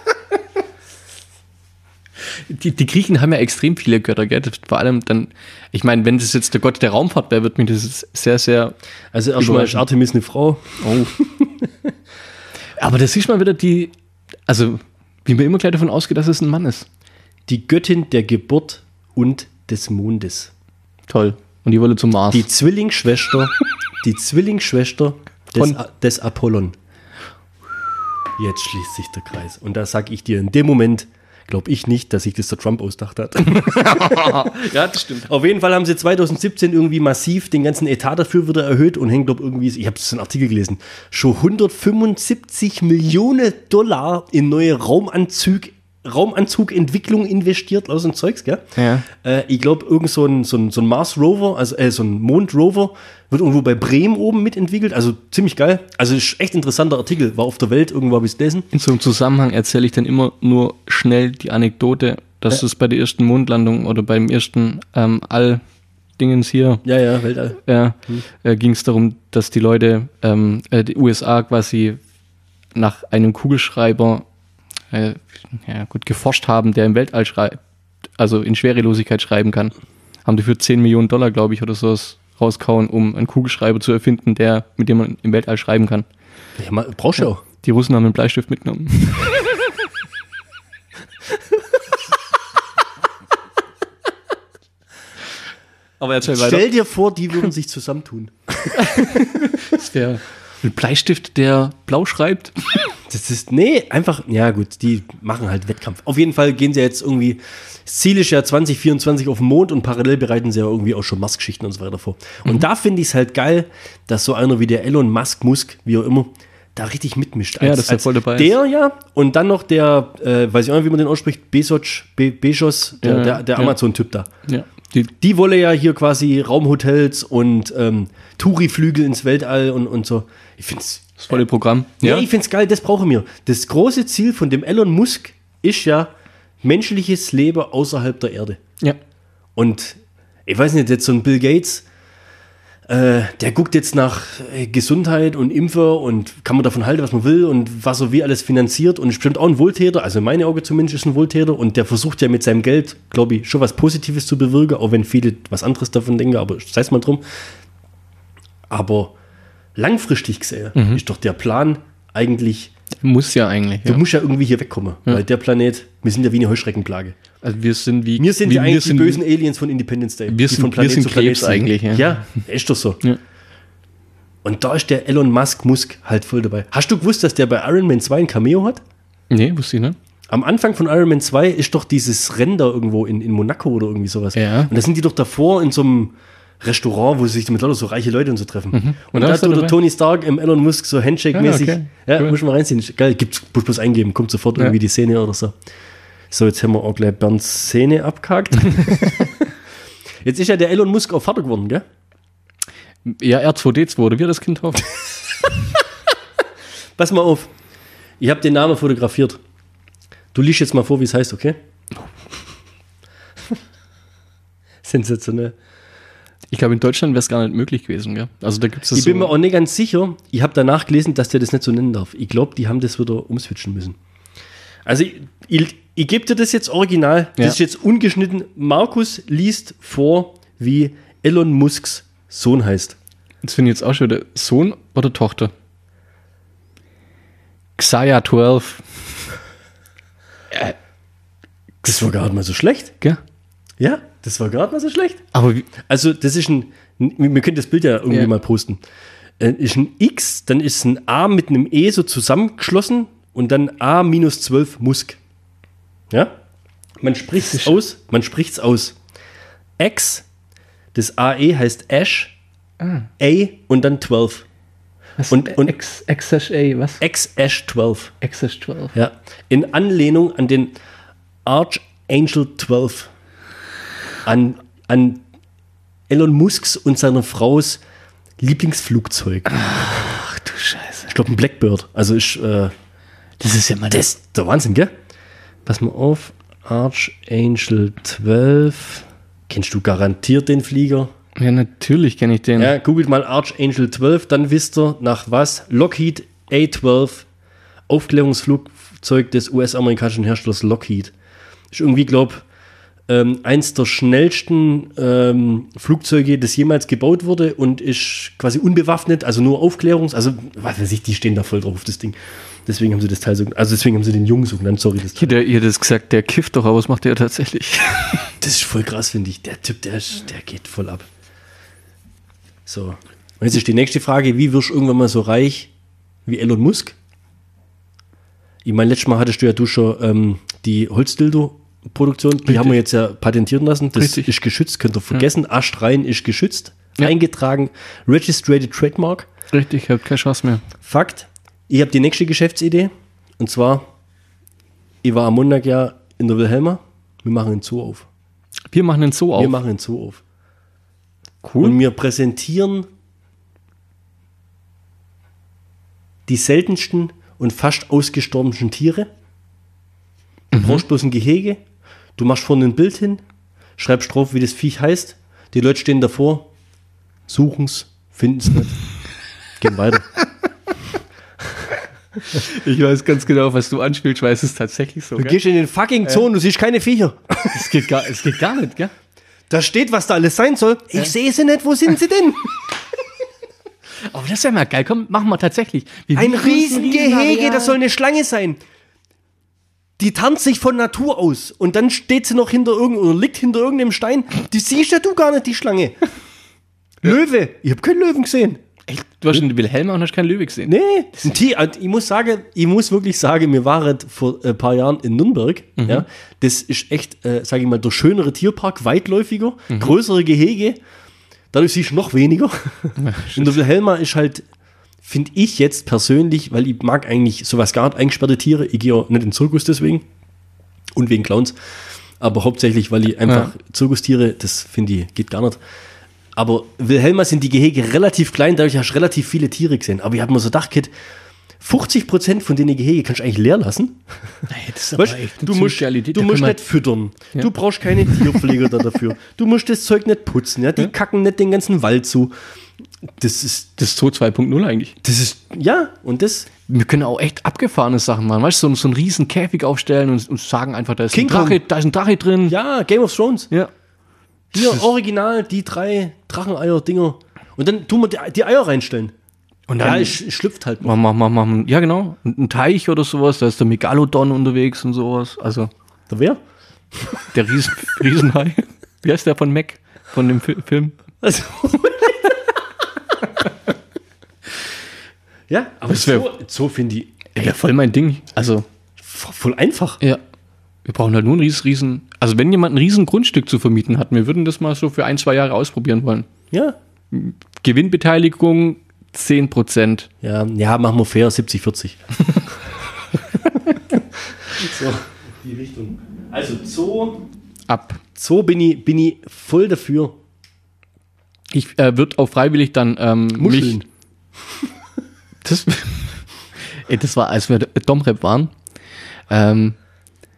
Die Griechen haben ja extrem viele Götter, gell? Vor allem dann, ich meine, wenn das jetzt der Gott der Raumfahrt wäre, wird mich das sehr, sehr... Also erstmal ist Artemis eine Frau. Oh. Aber das ist mal wieder wie man immer gleich davon ausgeht, dass es ein Mann ist. Die Göttin der Geburt und des Mondes. Toll. Und die wolle zum Mars. Die Zwillingsschwester des Apollon. Jetzt schließt sich der Kreis. Und da sag ich dir, in dem Moment glaube ich nicht, dass sich das der Trump ausgedacht hat. Ja, das stimmt. Auf jeden Fall haben sie 2017 irgendwie massiv den ganzen Etat dafür wieder erhöht und hängt, glaube ich, irgendwie, ich habe das in einem Artikel gelesen, schon 175 Millionen $, in neue Raumanzugentwicklung investiert, aus dem Zeugs, gell? Ja. Ich glaube, irgend so ein Mars Rover, also so ein Mond Rover, wird irgendwo bei Bremen oben mitentwickelt. Also ziemlich geil. Also ist echt interessanter Artikel. War auf der Welt, irgendwo habe ich es gelesen. In so einem Zusammenhang erzähle ich dann immer nur schnell die Anekdote, dass es bei der ersten Mondlandung oder beim ersten All-Dingens hier. Ja, Weltall. Ging es darum, dass die Leute, die USA quasi nach einem Kugelschreiber geforscht haben, der im Weltall also in Schwerelosigkeit schreiben kann. Haben dafür $10 Millionen, glaube ich, oder sowas rauskauen, um einen Kugelschreiber zu erfinden, mit dem man im Weltall schreiben kann. Ja, brauchst du auch. Die Russen haben einen Bleistift mitgenommen. Aber erzähl weiter. Stell dir vor, die würden sich zusammentun. Das wäre ein Bleistift, der blau schreibt. Einfach, ja gut, die machen halt Wettkampf. Auf jeden Fall gehen sie jetzt irgendwie, das Ziel ist ja 2024 auf den Mond und parallel bereiten sie ja irgendwie auch schon Mars-Geschichten und so weiter vor. Und da finde ich es halt geil, dass so einer wie der Elon Musk, wie auch immer, da richtig mitmischt. Ja, das ist ja voll dabei. Der, ja, und dann noch der, weiß ich auch nicht, wie man den ausspricht, Bezos, der Amazon-Typ da. Ja. Die wolle ja hier quasi Raumhotels und Touri-Flügel ins Weltall und so. Ich finde es das volle Programm. Ja, ich finde es geil, das brauchen wir. Das große Ziel von dem Elon Musk ist ja menschliches Leben außerhalb der Erde. Ja. Und ich weiß nicht, jetzt so ein Bill Gates, der guckt jetzt nach Gesundheit und Impfer und kann man davon halten, was man will und was er wie alles finanziert und ist bestimmt auch ein Wohltäter, also in meinen Augen zumindest ist ein Wohltäter und der versucht ja mit seinem Geld, glaube ich, schon was Positives zu bewirken, auch wenn viele was anderes davon denken, aber sei es mal drum. Aber langfristig gesehen ist doch der Plan eigentlich... Muss ja eigentlich. Du musst ja irgendwie hier wegkommen, weil der Planet, wir sind ja wie eine Heuschreckenplage. Also wir sind die bösen Aliens von Independence Day. Wir sind Krebs eigentlich. Ja, ist doch so. Ja. Und da ist der Elon Musk halt voll dabei. Hast du gewusst, dass der bei Iron Man 2 ein Cameo hat? Nee, wusste ich nicht. Am Anfang von Iron Man 2 ist doch dieses Rennen da irgendwo in Monaco oder irgendwie sowas. Ja. Und da sind die doch davor in so einem Restaurant, wo sie sich mit lauter so reiche Leute und so treffen. Und da tut der Tony Stark im Elon Musk so Handshake-mäßig. Okay. Ja, cool. Muss man reinziehen. Geil, muss bloß eingeben, kommt sofort irgendwie die Szene oder so. So, jetzt haben wir auch gleich Bernds Szene abgehakt. Jetzt ist ja der Elon Musk auch Vater geworden, gell? Ja, R2D2, oder wie das Kind hofft. Pass mal auf. Ich habe den Namen fotografiert. Du liest jetzt mal vor, wie es heißt, okay? Sensationell. Ich glaube, in Deutschland wäre es gar nicht möglich gewesen, gell? Also da gibt es Ich bin mir auch nicht ganz sicher. Ich habe danach gelesen, dass der das nicht so nennen darf. Ich glaube, die haben das wieder umswitchen müssen. Also ich gebe dir das jetzt original. Das ist jetzt ungeschnitten. Markus liest vor, wie Elon Musks Sohn heißt. Das finde ich jetzt auch schon wieder Sohn oder Tochter? Xayah 12. Das war gar nicht mal so schlext. Gell? Ja, das war gar nicht mal so schlecht. Aber wie, Also das ist wir können das Bild ja irgendwie mal posten. Ist ein X, dann ist ein A mit einem E so zusammengeschlossen und dann A minus 12 Musk. Ja? Man spricht es aus. X, das AE heißt Ash, A und dann 12. Und X-A, was? X-Ash 12. X-Ash 12. Ja. In Anlehnung an den Archangel 12. An Elon Musks und seiner Frau's Lieblingsflugzeug. Ach du Scheiße. Ich glaube ein Blackbird. Also Das ist ja mal das ist der Wahnsinn, gell? Pass mal auf. Archangel 12. Kennst du garantiert den Flieger? Ja, natürlich kenne ich den. Ja, googelt mal Archangel 12, dann wisst ihr nach was. Lockheed A-12, Aufklärungsflugzeug des US-amerikanischen Herstellers Lockheed. Ist irgendwie, glaube eins der schnellsten Flugzeuge, das jemals gebaut wurde und ist quasi unbewaffnet, also nur also was weiß ich, die stehen da voll drauf, das Ding. Deswegen haben sie das Teil so, also deswegen haben sie den Jungen so genannt, sorry. Das Teil. Ihr das gesagt, der kifft doch, aber was macht der tatsächlich? Das ist voll krass, finde ich. Der Typ, der geht voll ab. So. Und jetzt ist die nächste Frage, wie wirst du irgendwann mal so reich wie Elon Musk? Ich meine, letztes Mal hattest du schon die Holzdildo-Produktion, die haben wir jetzt ja patentieren lassen. Das ist geschützt, könnt ihr vergessen. Ja. Astrein ist geschützt, eingetragen, registered trademark. Richtig, ich habe keine Chance mehr. Fakt, ich habe die nächste Geschäftsidee. Und zwar, ich war am Montag ja in der Wilhelma, wir machen einen Zoo auf. Wir machen einen Zoo auf? Cool. Und wir präsentieren die seltensten und fast ausgestorbensten Tiere. Du brauchst bloß ein Gehege, du machst vorne ein Bild hin, schreibst drauf, wie das Viech heißt. Die Leute stehen davor, suchen es, finden es nicht, gehen weiter. Ich weiß ganz genau, was du anspielst, weil es ist tatsächlich so. Du gehst in den fucking Zoo und du siehst keine Viecher. Es geht gar nicht, gell? Da steht, was da alles sein soll. Ich sehe sie nicht, wo sind sie denn? Aber das wäre mal geil. Komm, machen wir tatsächlich. Ein Riesengehege, das soll eine Schlange sein. Die tarnt sich von Natur aus. Und dann steht sie noch liegt hinter irgendeinem Stein. Die siehst ja du gar nicht, die Schlange. Löwe. Ich habe keinen Löwen gesehen. Echt? Du hast einen Wilhelma und hast keinen Löwe gesehen? Nee. Ich muss wirklich sagen, wir waren vor ein paar Jahren in Nürnberg. Ja, das ist echt, sage ich mal, der schönere Tierpark, weitläufiger, größere Gehege. Dadurch siehst du noch weniger. Und der Wilhelma ist halt, finde ich jetzt persönlich, weil ich mag eigentlich sowas gar nicht, eingesperrte Tiere. Ich gehe auch nicht in den Zirkus deswegen und wegen Clowns. Aber hauptsächlich, weil ich einfach Zirkustiere, das finde ich, geht gar nicht. Aber Wilhelma sind die Gehege relativ klein, dadurch hast du relativ viele Tiere gesehen. Aber ich habe mir so gedacht, 50% von den Gehege kannst du eigentlich leer lassen. Nee, das ist aber echt du musst nicht füttern. Ja. Du brauchst keine Tierpfleger dafür. Du musst das Zeug nicht putzen. Ja? Die kacken nicht den ganzen Wald zu. Das ist Zoo 2.0 eigentlich. Wir können auch echt abgefahrene Sachen machen. Weißt du, so einen riesen Käfig aufstellen und sagen einfach, da ist ein Drache drin. Ja, Game of Thrones. Ja. Hier, original, die 3 Dracheneier-Dinger. Und dann tun wir die Eier reinstellen. Und dann es schlüpft halt noch. Machen, ja, genau. Ein Teich oder sowas, da ist der Megalodon unterwegs und sowas. Also. Der wer? Der Riesenhai. Wie heißt der von Mac? Von dem Film? Also. Ja, aber so finde ich. Ja, voll mein Ding. Also. Voll einfach. Ja. Wir brauchen halt nur ein riesen. Also, wenn jemand ein riesen Grundstück zu vermieten hat, wir würden das mal so für 1-2 Jahre ausprobieren wollen. Ja. Gewinnbeteiligung 10%. Ja, machen wir fair, 70-40. So, die Richtung. Also Zoo. Zoo bin ich voll dafür. Ich würde auch freiwillig dann Muscheln. Das war, als wir Domrep waren,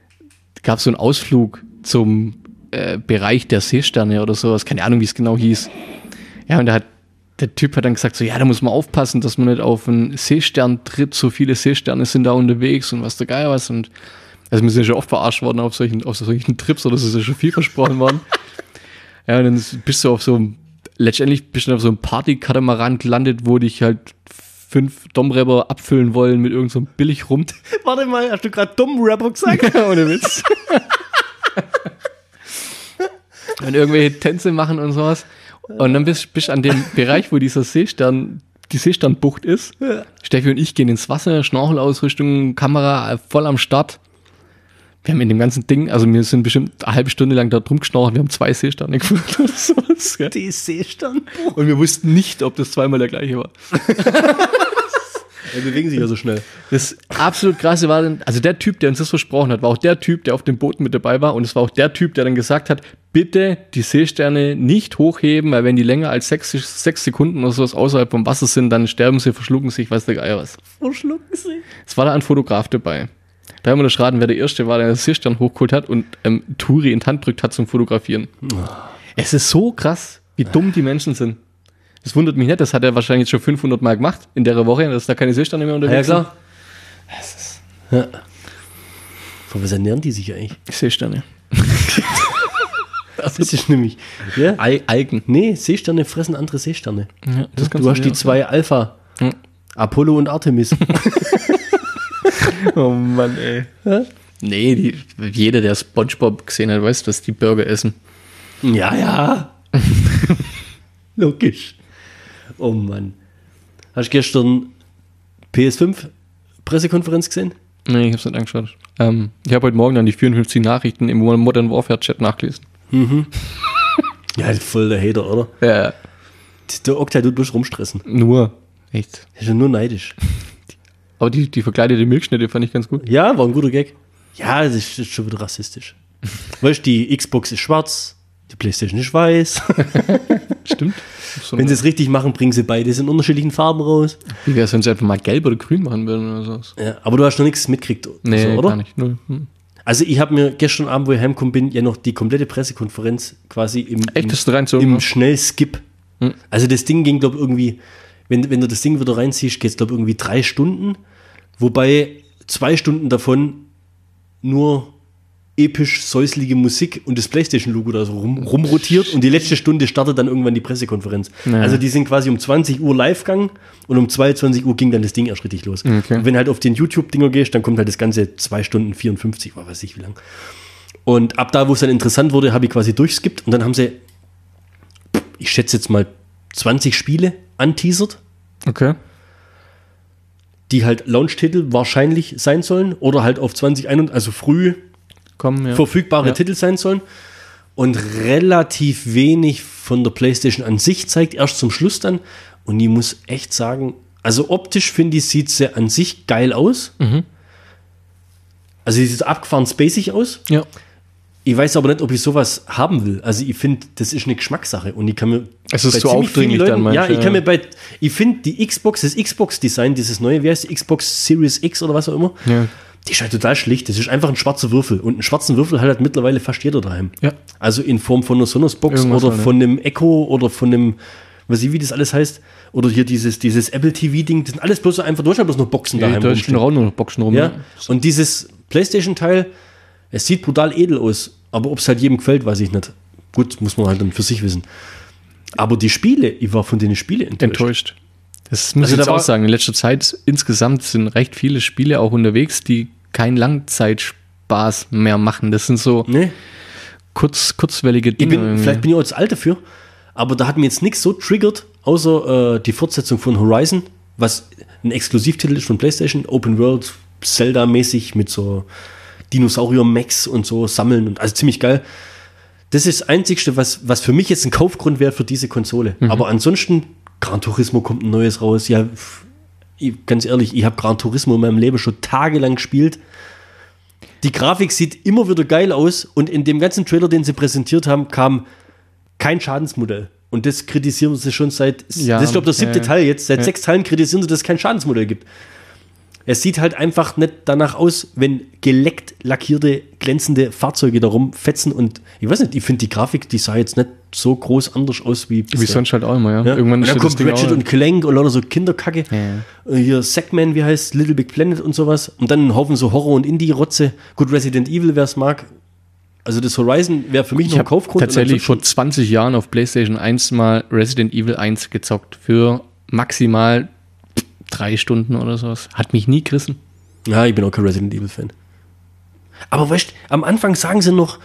gab es so einen Ausflug zum Bereich der Seesterne oder sowas. Keine Ahnung, wie es genau hieß. Ja, und der Typ hat dann gesagt so, ja, da muss man aufpassen, dass man nicht auf einen Seestern tritt. So viele Seesterne sind da unterwegs und was der Geier was. Und also wir sind ja schon oft verarscht worden auf solchen Trips oder so, ist ja schon viel versprochen worden. Ja, und dann bist du letztendlich bist du auf so einem Party-Katamaran gelandet, wo dich halt 5 Domrapper abfüllen wollen mit irgend so einem Billig-Rum. Warte mal, hast du gerade Domrapper gesagt? Ohne Witz. Und irgendwelche Tänze machen und sowas. Und dann bist du an dem Bereich, wo die Seesternbucht ist. Steffi und ich gehen ins Wasser, Schnorchelausrüstung, Kamera voll am Start. Wir haben in dem ganzen Ding, also wir sind bestimmt eine halbe Stunde lang da drum geschnorchelt, wir haben 2 Seesterne gefunden oder sowas. Gell? Die Seesternbucht. Und wir wussten nicht, ob das zweimal der gleiche war. Die bewegen sich ja so schnell. Das absolut krasse war dann, also der Typ, der uns das versprochen hat, war auch der Typ, der auf dem Boot mit dabei war und es war auch der Typ, der dann gesagt hat, bitte die Seesterne nicht hochheben, weil wenn die länger als 6 Sekunden oder sowas außerhalb vom Wasser sind, dann sterben sie, verschlucken sich, weiß der Geier was. Verschlucken sie? Es war da ein Fotograf dabei. Da haben wir erraten, wer der Erste war, der den Seestern hochgeholt hat und Turi in die Hand drückt hat zum Fotografieren. Es ist so krass, wie dumm die Menschen sind. Das wundert mich nicht, das hat er wahrscheinlich schon 500 Mal gemacht in der Woche, dass da keine Seesterne mehr unterwegs sind. Ja, klar. Von was ernähren die sich eigentlich? Seesterne. Das ist nämlich. Ja? Algen. Nee, Seesterne fressen andere Seesterne. Ja, das Du hast die 2 Alpha. Apollo und Artemis. Oh Mann, ey. Ja? Nee, jeder, der SpongeBob gesehen hat, weiß, dass die Burger essen. Ja. Logisch. Oh Mann. Hast du gestern PS5-Pressekonferenz gesehen? Nee, ich hab's nicht angeschaut. Ich habe heute Morgen dann die 54 Nachrichten im Modern Warfare Chat nachgelesen. Mhm. Ja, voll der Hater, oder? Ja. Der Oktay tut bloß rumstressen. Nur. Echt. Er ist ja nur neidisch. Aber die verkleidete Milchschnitte fand ich ganz gut. Ja, war ein guter Gag. Ja, das ist schon wieder rassistisch. Weißt du, die Xbox ist schwarz, die PlayStation ist weiß. Stimmt. So Wenn sie es richtig machen, bringen sie beides in unterschiedlichen Farben raus. Wie wäre es, wenn sie einfach mal gelb oder grün machen würden oder so? Ja, aber du hast noch nichts mitgekriegt, Nee, so, oder? gar nicht. Null. Also ich habe mir gestern Abend, wo ich heimgekommen bin, ja noch die komplette Pressekonferenz quasi im Schnellskip. Also das Ding ging, glaube ich, irgendwie, wenn du das Ding wieder reinziehst, geht es, glaube ich, irgendwie 3 Stunden. Wobei 2 Stunden davon nur episch säuslige Musik und das PlayStation-Logo da so rumrotiert und die letzte Stunde startet dann irgendwann die Pressekonferenz. Ja. Also die sind quasi um 20 Uhr live gegangen und um 22 Uhr ging dann das Ding erst richtig los. Okay. Und wenn halt auf den YouTube-Dinger gehst, dann kommt halt das ganze 2 Stunden 54, was weiß ich wie lang. Und ab da, wo es dann interessant wurde, habe ich quasi durchskippt und dann haben sie, ich schätze jetzt mal 20 Spiele anteasert. Okay. Die halt Launch-Titel wahrscheinlich sein sollen oder halt auf 2021, also früh verfügbare Titel sein sollen und relativ wenig von der PlayStation an sich zeigt, erst zum Schluss dann. Und ich muss echt sagen, also optisch finde ich, sieht sie an sich geil aus. Also sie sieht abgefahren spacig aus. Ja. Ich weiß aber nicht, ob ich sowas haben will. Also ich finde, das ist eine Geschmackssache und ich kann mir Es ist bei zu ziemlich aufdringlich vielen dann Leuten, manchmal. ich finde die Xbox, das Xbox-Design, dieses neue, wie heißt die Xbox Series X oder was auch immer, Ja. die ist halt total schlicht. Das ist einfach ein schwarzer Würfel und einen schwarzen Würfel hat halt mittlerweile fast jeder daheim. Ja. Also in Form von einer Sonos-Box Irgendwas oder halt, von einem Echo oder von einem, weiß ich, wie das alles heißt, oder hier dieses Apple TV-Ding, das sind alles bloß so einfach, du hast halt bloß noch Boxen Ja, daheim. da stehen auch nur noch Boxen rum. Ja, Ne? und dieses PlayStation-Teil, es sieht brutal edel aus, aber ob es halt jedem gefällt, weiß ich nicht. Gut, muss man halt dann für sich wissen. Aber die Spiele, ich war von den Spielen enttäuscht. Das muss Also ich jetzt da auch war- sagen. In letzter Zeit insgesamt sind recht viele Spiele auch unterwegs, die keinen Langzeitspaß mehr machen. Das sind so Nee, kurzwellige Dinge. vielleicht bin ich auch zu alt dafür, aber da hat mir jetzt nichts so triggert, außer die Fortsetzung von Horizon, was ein Exklusivtitel ist von PlayStation, Open World, Zelda-mäßig mit so Dinosaurier-Max und so sammeln und also ziemlich geil. Das ist das Einzigste, was für mich jetzt ein Kaufgrund wäre für diese Konsole. Aber ansonsten, Gran Turismo kommt ein neues raus. Ja, ganz ehrlich, ich habe Gran Turismo in meinem Leben schon tagelang gespielt. Die Grafik sieht immer wieder geil aus und in dem ganzen Trailer, den sie präsentiert haben, kam kein Schadensmodell. Und das kritisieren sie schon seit, Ja, das ist glaube ich der 7. Teil jetzt, seit ja. 6 Teilen kritisieren sie, dass es kein Schadensmodell gibt. Es sieht halt einfach nicht danach aus, wenn geleckt lackierte, glänzende Fahrzeuge da rumfetzen und ich weiß nicht, ich finde die Grafik, die sah jetzt nicht so groß anders aus wie bisher. Wie sonst halt auch immer, ja. Irgendwann und dann kommt Ding Ratchet auch, und Clank und lauter so Kinderkacke. Ja. Hier Sackman, wie heißt Little Big Planet und sowas. Und dann ein Haufen so Horror- und Indie-Rotze. Gut, Resident Evil, wer es mag. Also das Horizon wäre für mich noch ein Kaufgrund. Tatsächlich vor 20 Jahren auf PlayStation 1 mal Resident Evil 1 gezockt. Für maximal 3 Stunden oder sowas. Hat mich nie gerissen. Ja, ich bin auch kein Resident Evil-Fan. Aber weißt du, am Anfang sagen sie noch,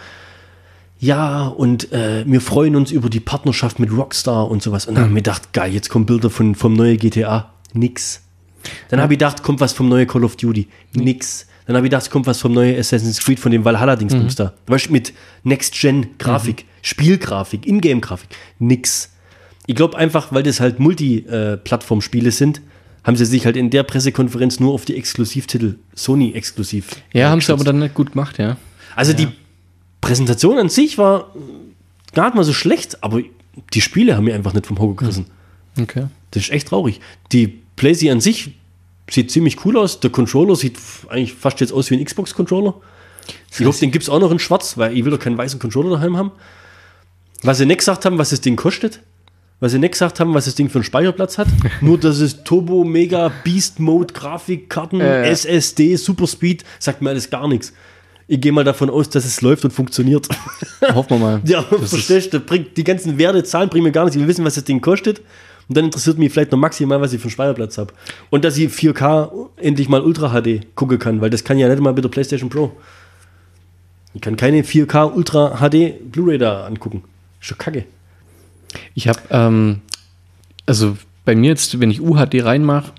ja, und wir freuen uns über die Partnerschaft mit Rockstar und sowas. Und dann haben wir gedacht, geil, jetzt kommen Bilder vom neuen GTA. Nix. Dann habe ich gedacht, kommt was vom neuen Call of Duty. Nix. Dann habe ich gedacht, kommt was vom neuen Assassin's Creed, von dem Valhalla-Dingsbums da. Weißt du, mit Next-Gen-Grafik, Spielgrafik, Ingame-Grafik. Nix. Ich glaube einfach, weil das halt Multi-Plattform-Spiele sind, haben sie sich halt in der Pressekonferenz nur auf die Exklusivtitel Sony-exklusiv. Ja, haben sie aber dann nicht gut gemacht, ja. Also die Präsentation an sich war gar nicht mal so schlecht, aber die Spiele haben mir einfach nicht vom Hocker gerissen. Okay. Das ist echt traurig. Die PlayStation an sich sieht ziemlich cool aus. Der Controller sieht eigentlich fast jetzt aus wie ein Xbox-Controller. Ich hoffe, den gibt es auch noch in schwarz, weil ich will doch keinen weißen Controller daheim haben. Was sie nicht gesagt haben, was das Ding kostet. Was sie nicht gesagt haben, was das Ding für einen Speicherplatz hat. Nur, dass es Turbo, Mega, Beast Mode, Grafikkarten, SSD, Superspeed, sagt mir alles gar nichts. Ich gehe mal davon aus, dass es läuft und funktioniert. Hoffen wir mal. Ja, verstehst du? Die ganzen Werte, Zahlen bringen mir gar nichts. Ich will wissen, was das Ding kostet. Und dann interessiert mich vielleicht noch maximal, was ich für einen Speicherplatz habe. Und dass ich 4K endlich mal Ultra HD gucken kann, weil das kann ja nicht mal mit der PlayStation Pro. Ich kann keine 4K Ultra HD Blu-ray da angucken. Ist schon kacke. Ich habe, also bei mir jetzt, wenn ich UHD reinmache,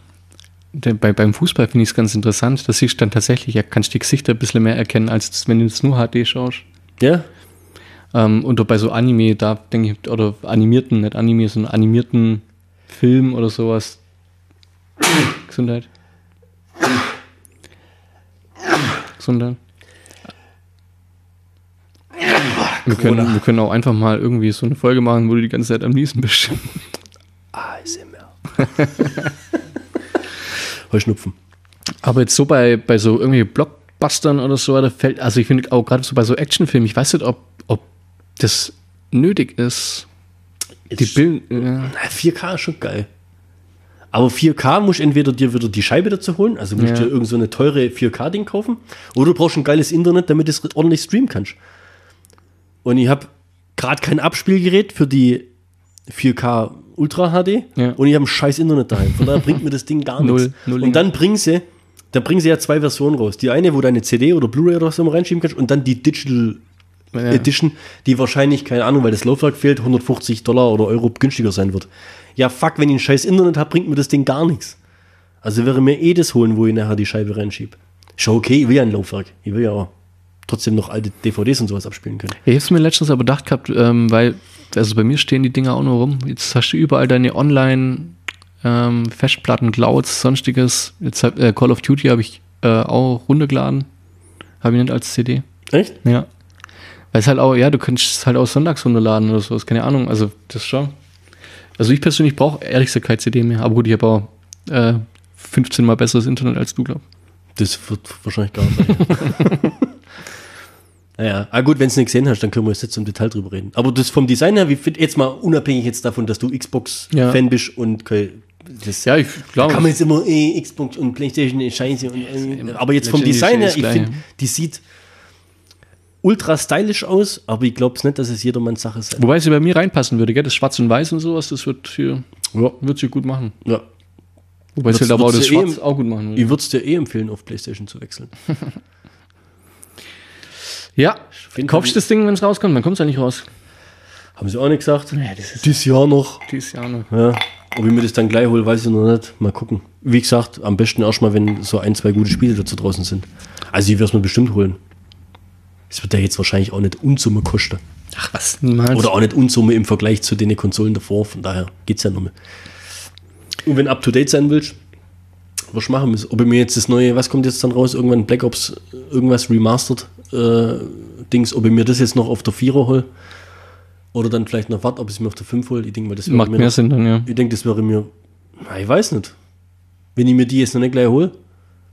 beim Fußball finde ich es ganz interessant. Da siehst du dann tatsächlich, ja, kannst du die Gesichter ein bisschen mehr erkennen, als wenn du jetzt nur HD schaust. Ja? Und bei so Anime, da denke ich, oder animierten, nicht Anime, sondern animierten Film oder sowas. Gesundheit. Gesundheit. Wir können auch einfach mal irgendwie so eine Folge machen, wo du die ganze Zeit am Niesen bist. ASMR. Heuschnupfen. Aber jetzt so bei so irgendwie Blockbustern oder so, da fällt, also ich finde auch gerade so bei so Actionfilmen, ich weiß nicht, ob das nötig ist. Die Bilder. 4K ist schon geil. Aber 4K musst du entweder dir wieder die Scheibe dazu holen, also musst du dir irgend so eine teure 4K-Ding kaufen, oder du brauchst ein geiles Internet, damit du es ordentlich streamen kannst. Und ich habe gerade kein Abspielgerät für die 4K Ultra HD und ich habe ein scheiß Internet daheim. Von daher bringt mir das Ding gar nichts. Und dann bringen sie ja 2 Versionen raus. Die eine, wo deine CD oder Blu-ray oder so mal reinschieben kannst, und dann die Digital Edition, die wahrscheinlich, keine Ahnung, weil das Laufwerk fehlt, $150 oder Euro günstiger sein wird. Ja, fuck, wenn ich ein scheiß Internet habe, bringt mir das Ding gar nichts. Also wäre mir das holen, wo ich nachher die Scheibe reinschiebe. Schon okay, ich will ja ein Laufwerk. Ich will ja auch trotzdem noch alte DVDs und sowas abspielen können. Ich habe es mir letztens aber gedacht gehabt, weil, also bei mir stehen die Dinger auch nur rum. Jetzt hast du überall deine Online-Festplatten, Clouds, sonstiges. Jetzt Call of Duty habe ich auch runtergeladen. Habe ich nicht als CD. Echt? Ja. Weil es halt auch, ja, du könntest es halt auch sonntags runterladen oder sowas, keine Ahnung. Also das schon. Also ich persönlich brauche ehrlich gesagt keine CD mehr. Aber gut, ich habe auch 15 Mal besseres Internet als du, glaub. Das wird wahrscheinlich gar nicht sein. Naja, gut, wenn du es nicht gesehen hast, dann können wir jetzt im Detail drüber reden. Aber das vom Design her, wie jetzt mal unabhängig jetzt davon, dass du Xbox-Fan bist und das, ja, ich glaube. Kann man jetzt immer Xbox und PlayStation ist scheiße. Aber jetzt vom Design her, ich finde, die sieht ultra stylisch aus, aber ich glaube es nicht, dass es jedermanns Sache ist. Wobei sie bei mir reinpassen würde, gell? Das Schwarz und Weiß und sowas, das wird sie gut machen. Ja. Wobei es halt aber auch das Schwarz auch gut machen würde. Ich würde es dir empfehlen, auf PlayStation zu wechseln. Ja, kaufst du das Ding, wenn es rauskommt? Dann kommt es ja nicht raus. Haben sie auch nicht gesagt. Ja, das ist dieses Jahr noch. Ja. Ob ich mir das dann gleich hole, weiß ich noch nicht. Mal gucken. Wie gesagt, am besten erstmal, wenn so 1, 2 gute Spiele dazu draußen sind. Also ich werde es mir bestimmt holen. Es wird ja jetzt wahrscheinlich auch nicht Unsumme kosten. Ach was, niemals. Oder auch nicht Unsumme im Vergleich zu den Konsolen davor. Von daher geht es ja noch mehr. Und wenn du up-to-date sein willst, was machen müssen? Ob ich mir jetzt das neue, was kommt jetzt dann raus? Irgendwann Black Ops, irgendwas remastered Dings, ob ich mir das jetzt noch auf der 4er hole oder dann vielleicht noch warte, ob ich es mir auf der 5 hole. Ich denke mal, das macht mehr Sinn dann, ja. Ich denke, das wäre mir, ich weiß nicht. Wenn ich mir die jetzt noch nicht gleich hole,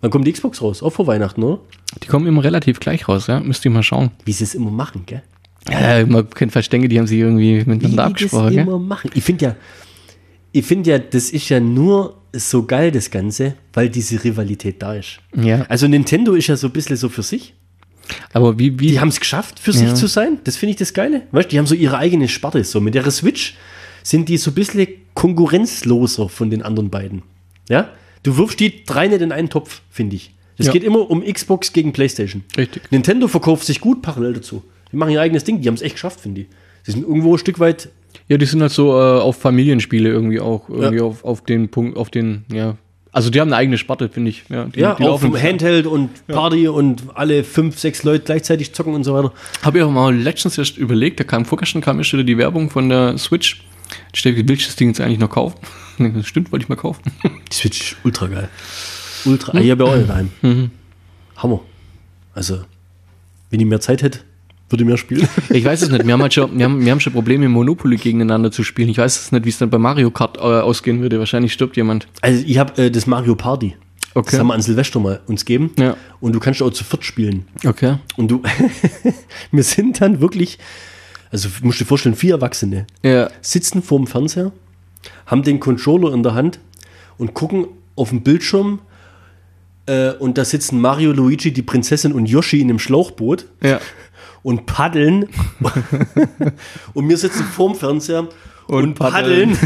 Wann kommt die Xbox raus? Auch vor Weihnachten, oder? Die kommen immer relativ gleich raus, ja. Müsst ihr mal schauen. Wie sie es immer machen, gell? Ja, man kennt Verstänge, die haben sich irgendwie miteinander abgesprochen, Wie die das gell? immer machen. Ich finde ja, das ist ja nur so geil, das Ganze, weil diese Rivalität da ist. Ja. Also Nintendo ist ja so ein bisschen so für sich. Aber wie Die haben es geschafft, für sich zu sein. Das finde ich das Geile. Weißt du, die haben so ihre eigene Sparte. So mit der Switch sind die so ein bisschen konkurrenzloser von den anderen beiden. Ja? Du wirfst die drei nicht in einen Topf, finde ich. Es Ja. geht immer um Xbox gegen PlayStation. Richtig. Nintendo verkauft sich gut parallel dazu. Die machen ihr eigenes Ding. Die haben es echt geschafft, finde ich. Sie sind irgendwo ein Stück weit. Ja, die sind halt so auf Familienspiele irgendwie auch, irgendwie auf den Punkt, ja. Also die haben eine eigene Sparte, finde ich. Ja, die Auch laufen vom Handheld und Party und alle 5, 6 Leute gleichzeitig zocken und so weiter. Habe ich auch mal letztens erst überlegt, vorgestern kam erst wieder die Werbung von der Switch. Ich stelle, will ich das Ding jetzt eigentlich noch kaufen? Das stimmt, wollte ich mal kaufen. Die Switch ist ultra geil. Ultra. Ich habe ja auch eine daheim. Hammer. Also, wenn ich mehr Zeit hätte, würde ich mehr spielen. Ich weiß es nicht, wir haben schon Probleme, Monopoly gegeneinander zu spielen. Ich weiß es nicht, wie es dann bei Mario Kart ausgehen würde. Wahrscheinlich stirbt jemand. Also, ich habe das Mario Party. Okay. Das haben wir an Silvester mal uns geben. Ja. Und du kannst auch zu viert spielen. Okay. Und du, wir sind dann wirklich, also musst du dir vorstellen, 4 Erwachsene Ja. sitzen vorm Fernseher, haben den Controller in der Hand und gucken auf den Bildschirm und da sitzen Mario, Luigi, die Prinzessin und Yoshi in einem Schlauchboot Ja. und paddeln. Und wir sitzen vorm Fernseher und paddeln.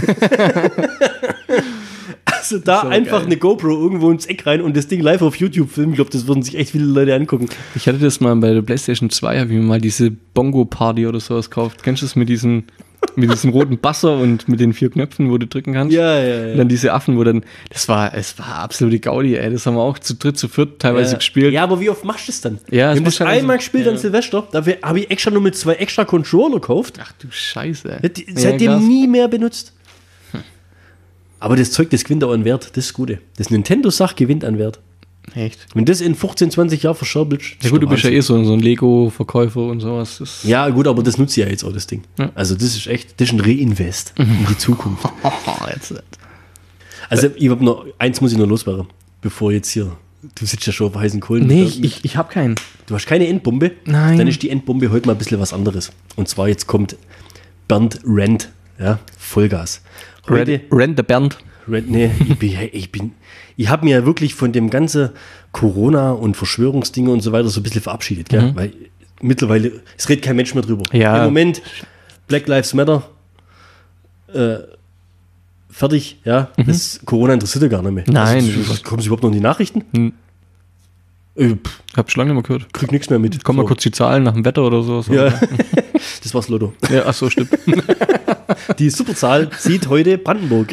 Also da So einfach geil. eine GoPro irgendwo ins Eck rein und das Ding live auf YouTube filmen. Ich glaube, das würden sich echt viele Leute angucken. Ich hatte das mal bei der PlayStation 2, habe ich mir mal diese Bongo-Party oder sowas gekauft. Kennst du das mit diesem roten Buzzer und mit den 4 Knöpfen, wo du drücken kannst? Ja. Und dann diese Affen, wo dann, es war absolute Gaudi, ey. Das haben wir auch zu dritt, zu viert teilweise gespielt. Ja, aber wie oft machst du das dann? Ja, wir das haben muss das schon einmal also- gespielt ja. an Silvester. Dafür habe ich extra nur mit 2 extra Controller gekauft. Ach du Scheiße, ey. Seitdem krass. nie mehr benutzt. Aber das Zeug, das gewinnt auch an Wert. Das ist das Gute. Das Nintendo-Sach gewinnt an Wert. Echt? Wenn das in 15, 20 Jahren verscherbelt. Ja gut, du bist ja eh so ein Lego-Verkäufer und sowas. Das Ja, gut, aber das nutzt ja jetzt auch, das Ding. Ja. Also, das ist echt, das ist ein Reinvest in die Zukunft. Also, eins muss ich noch loswerden, bevor jetzt hier, du sitzt ja schon auf heißen Kohlen. Nee, ich hab keinen. Du hast keine Endbombe? Nein. Dann ist die Endbombe heute mal ein bisschen was anderes. Und zwar jetzt kommt Bernd Rent, ja, Vollgas. Heute, Rent the Bernd. nee, ich habe mir ja wirklich von dem ganzen Corona und Verschwörungsdinge und so weiter so ein bisschen verabschiedet, gell? Weil mittlerweile, es redet kein Mensch mehr drüber. Ja. Im Moment, Black Lives Matter, fertig, ja. Das Corona interessiert ja gar nicht mehr. Nein. Also, kommen Sie überhaupt noch in die Nachrichten? Hab schon lange nicht mehr gehört. Krieg nichts mehr mit. Komm mal So. kurz die Zahlen nach dem Wetter oder so. Ja, das war's Lotto. Ja, ach so, stimmt. Die Superzahl sieht heute Brandenburg.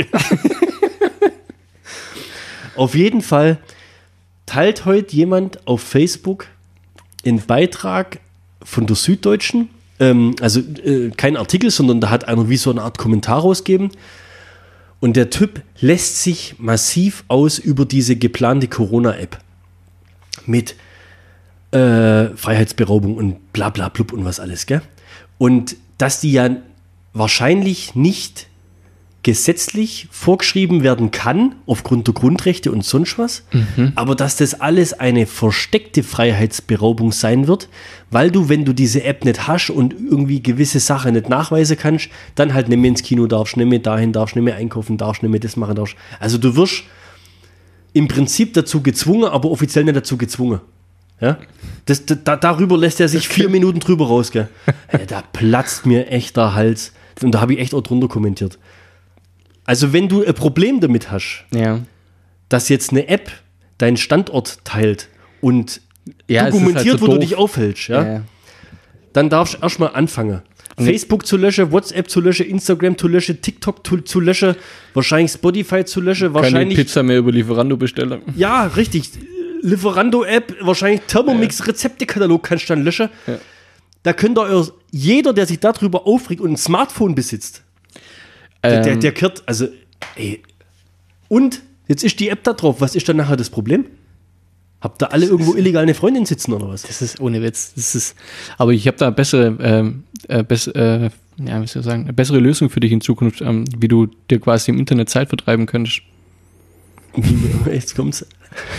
Auf jeden Fall teilt heute jemand auf Facebook einen Beitrag von der Süddeutschen. Kein Artikel, sondern da hat einer wie so eine Art Kommentar rausgegeben. Und der Typ lässt sich massiv aus über diese geplante Corona-App. Mit Freiheitsberaubung und bla bla blub und was alles, gell? Und dass die ja wahrscheinlich nicht gesetzlich vorgeschrieben werden kann, aufgrund der Grundrechte und sonst was, aber dass das alles eine versteckte Freiheitsberaubung sein wird, weil du, wenn du diese App nicht hast und irgendwie gewisse Sachen nicht nachweisen kannst, dann halt nicht mehr ins Kino darfst, nicht mehr dahin darfst, nicht mehr einkaufen darfst, nicht mehr das machen darfst. Also du wirst im Prinzip dazu gezwungen, aber offiziell nicht dazu gezwungen. Ja? Darüber lässt er sich 4 Minuten drüber raus, gell? Ey, da platzt mir echt der Hals. Und da habe ich echt auch drunter kommentiert. Also wenn du ein Problem damit hast, Ja. dass jetzt eine App deinen Standort teilt und Ja, es ist dokumentiert, halt so wo du doof. dich aufhältst, ja, Ja. dann darfst du erstmal anfangen. Facebook zu löschen, WhatsApp zu löschen, Instagram zu löschen, TikTok zu löschen, wahrscheinlich Spotify zu löschen, Keine wahrscheinlich... Pizza mehr über Lieferando bestellen. Ja, richtig. Lieferando-App, wahrscheinlich Thermomix-Rezeptekatalog kannst du dann löschen. Ja. Da könnte jeder, der sich darüber aufregt und ein Smartphone besitzt, der kehrt, also, ey. Und jetzt ist die App da drauf. Was ist dann nachher das Problem? Habt ihr alle irgendwo illegal eine Freundin sitzen oder was? Das ist ohne Witz. Aber ich habe da eine bessere Lösung für dich in Zukunft, wie du dir quasi im Internet Zeit vertreiben könntest. Jetzt kommt's.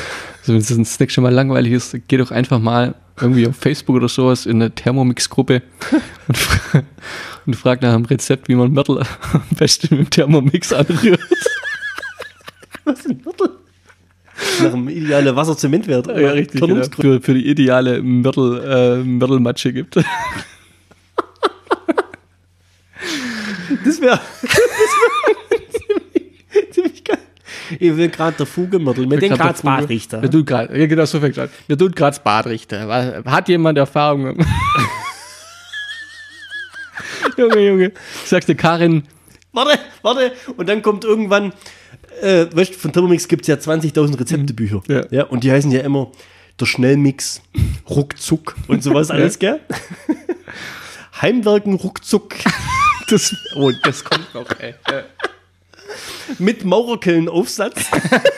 Also wenn das nächste Mal langweilig ist, geh doch einfach mal irgendwie auf Facebook oder sowas in eine Thermomix-Gruppe und frag nach einem Rezept, wie man Mörtel am besten mit dem Thermomix anrührt. Was ist ein Mörtel? Nach einem idealen Wasser-Zement-Wert. Ja, richtig. Genau. Für die ideale Mörtelmatsche gibt. Das wäre ziemlich geil. Ich will gerade der Fugemörtel mit dem Graz Badrichter. Ja, genau, so fängt an. Wir tun Graz Badrichter. Hat jemand Erfahrung? Junge. Ich sag's dir, Karin. Warte. Und dann kommt irgendwann, weißt du, von Thermomix gibt es ja 20.000 Rezeptebücher. Ja. Und die heißen ja immer der Schnellmix, Ruckzuck und sowas alles, gell? Heimwerken, Ruckzuck. Das kommt noch, ey. Ja. Mit Maurerkellenaufsatz.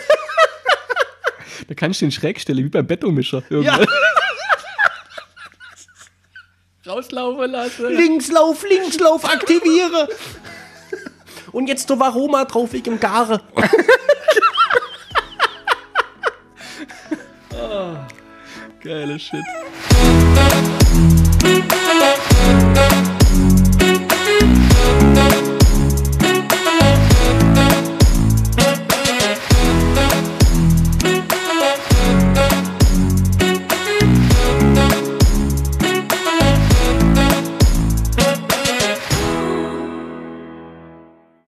Da kannst du den schräg stellen, wie beim Betonmischer. Ja. Rauslaufen lassen. Linkslauf, aktiviere. Und jetzt der Varoma drauf wegen dem Gare. Geiler Shit.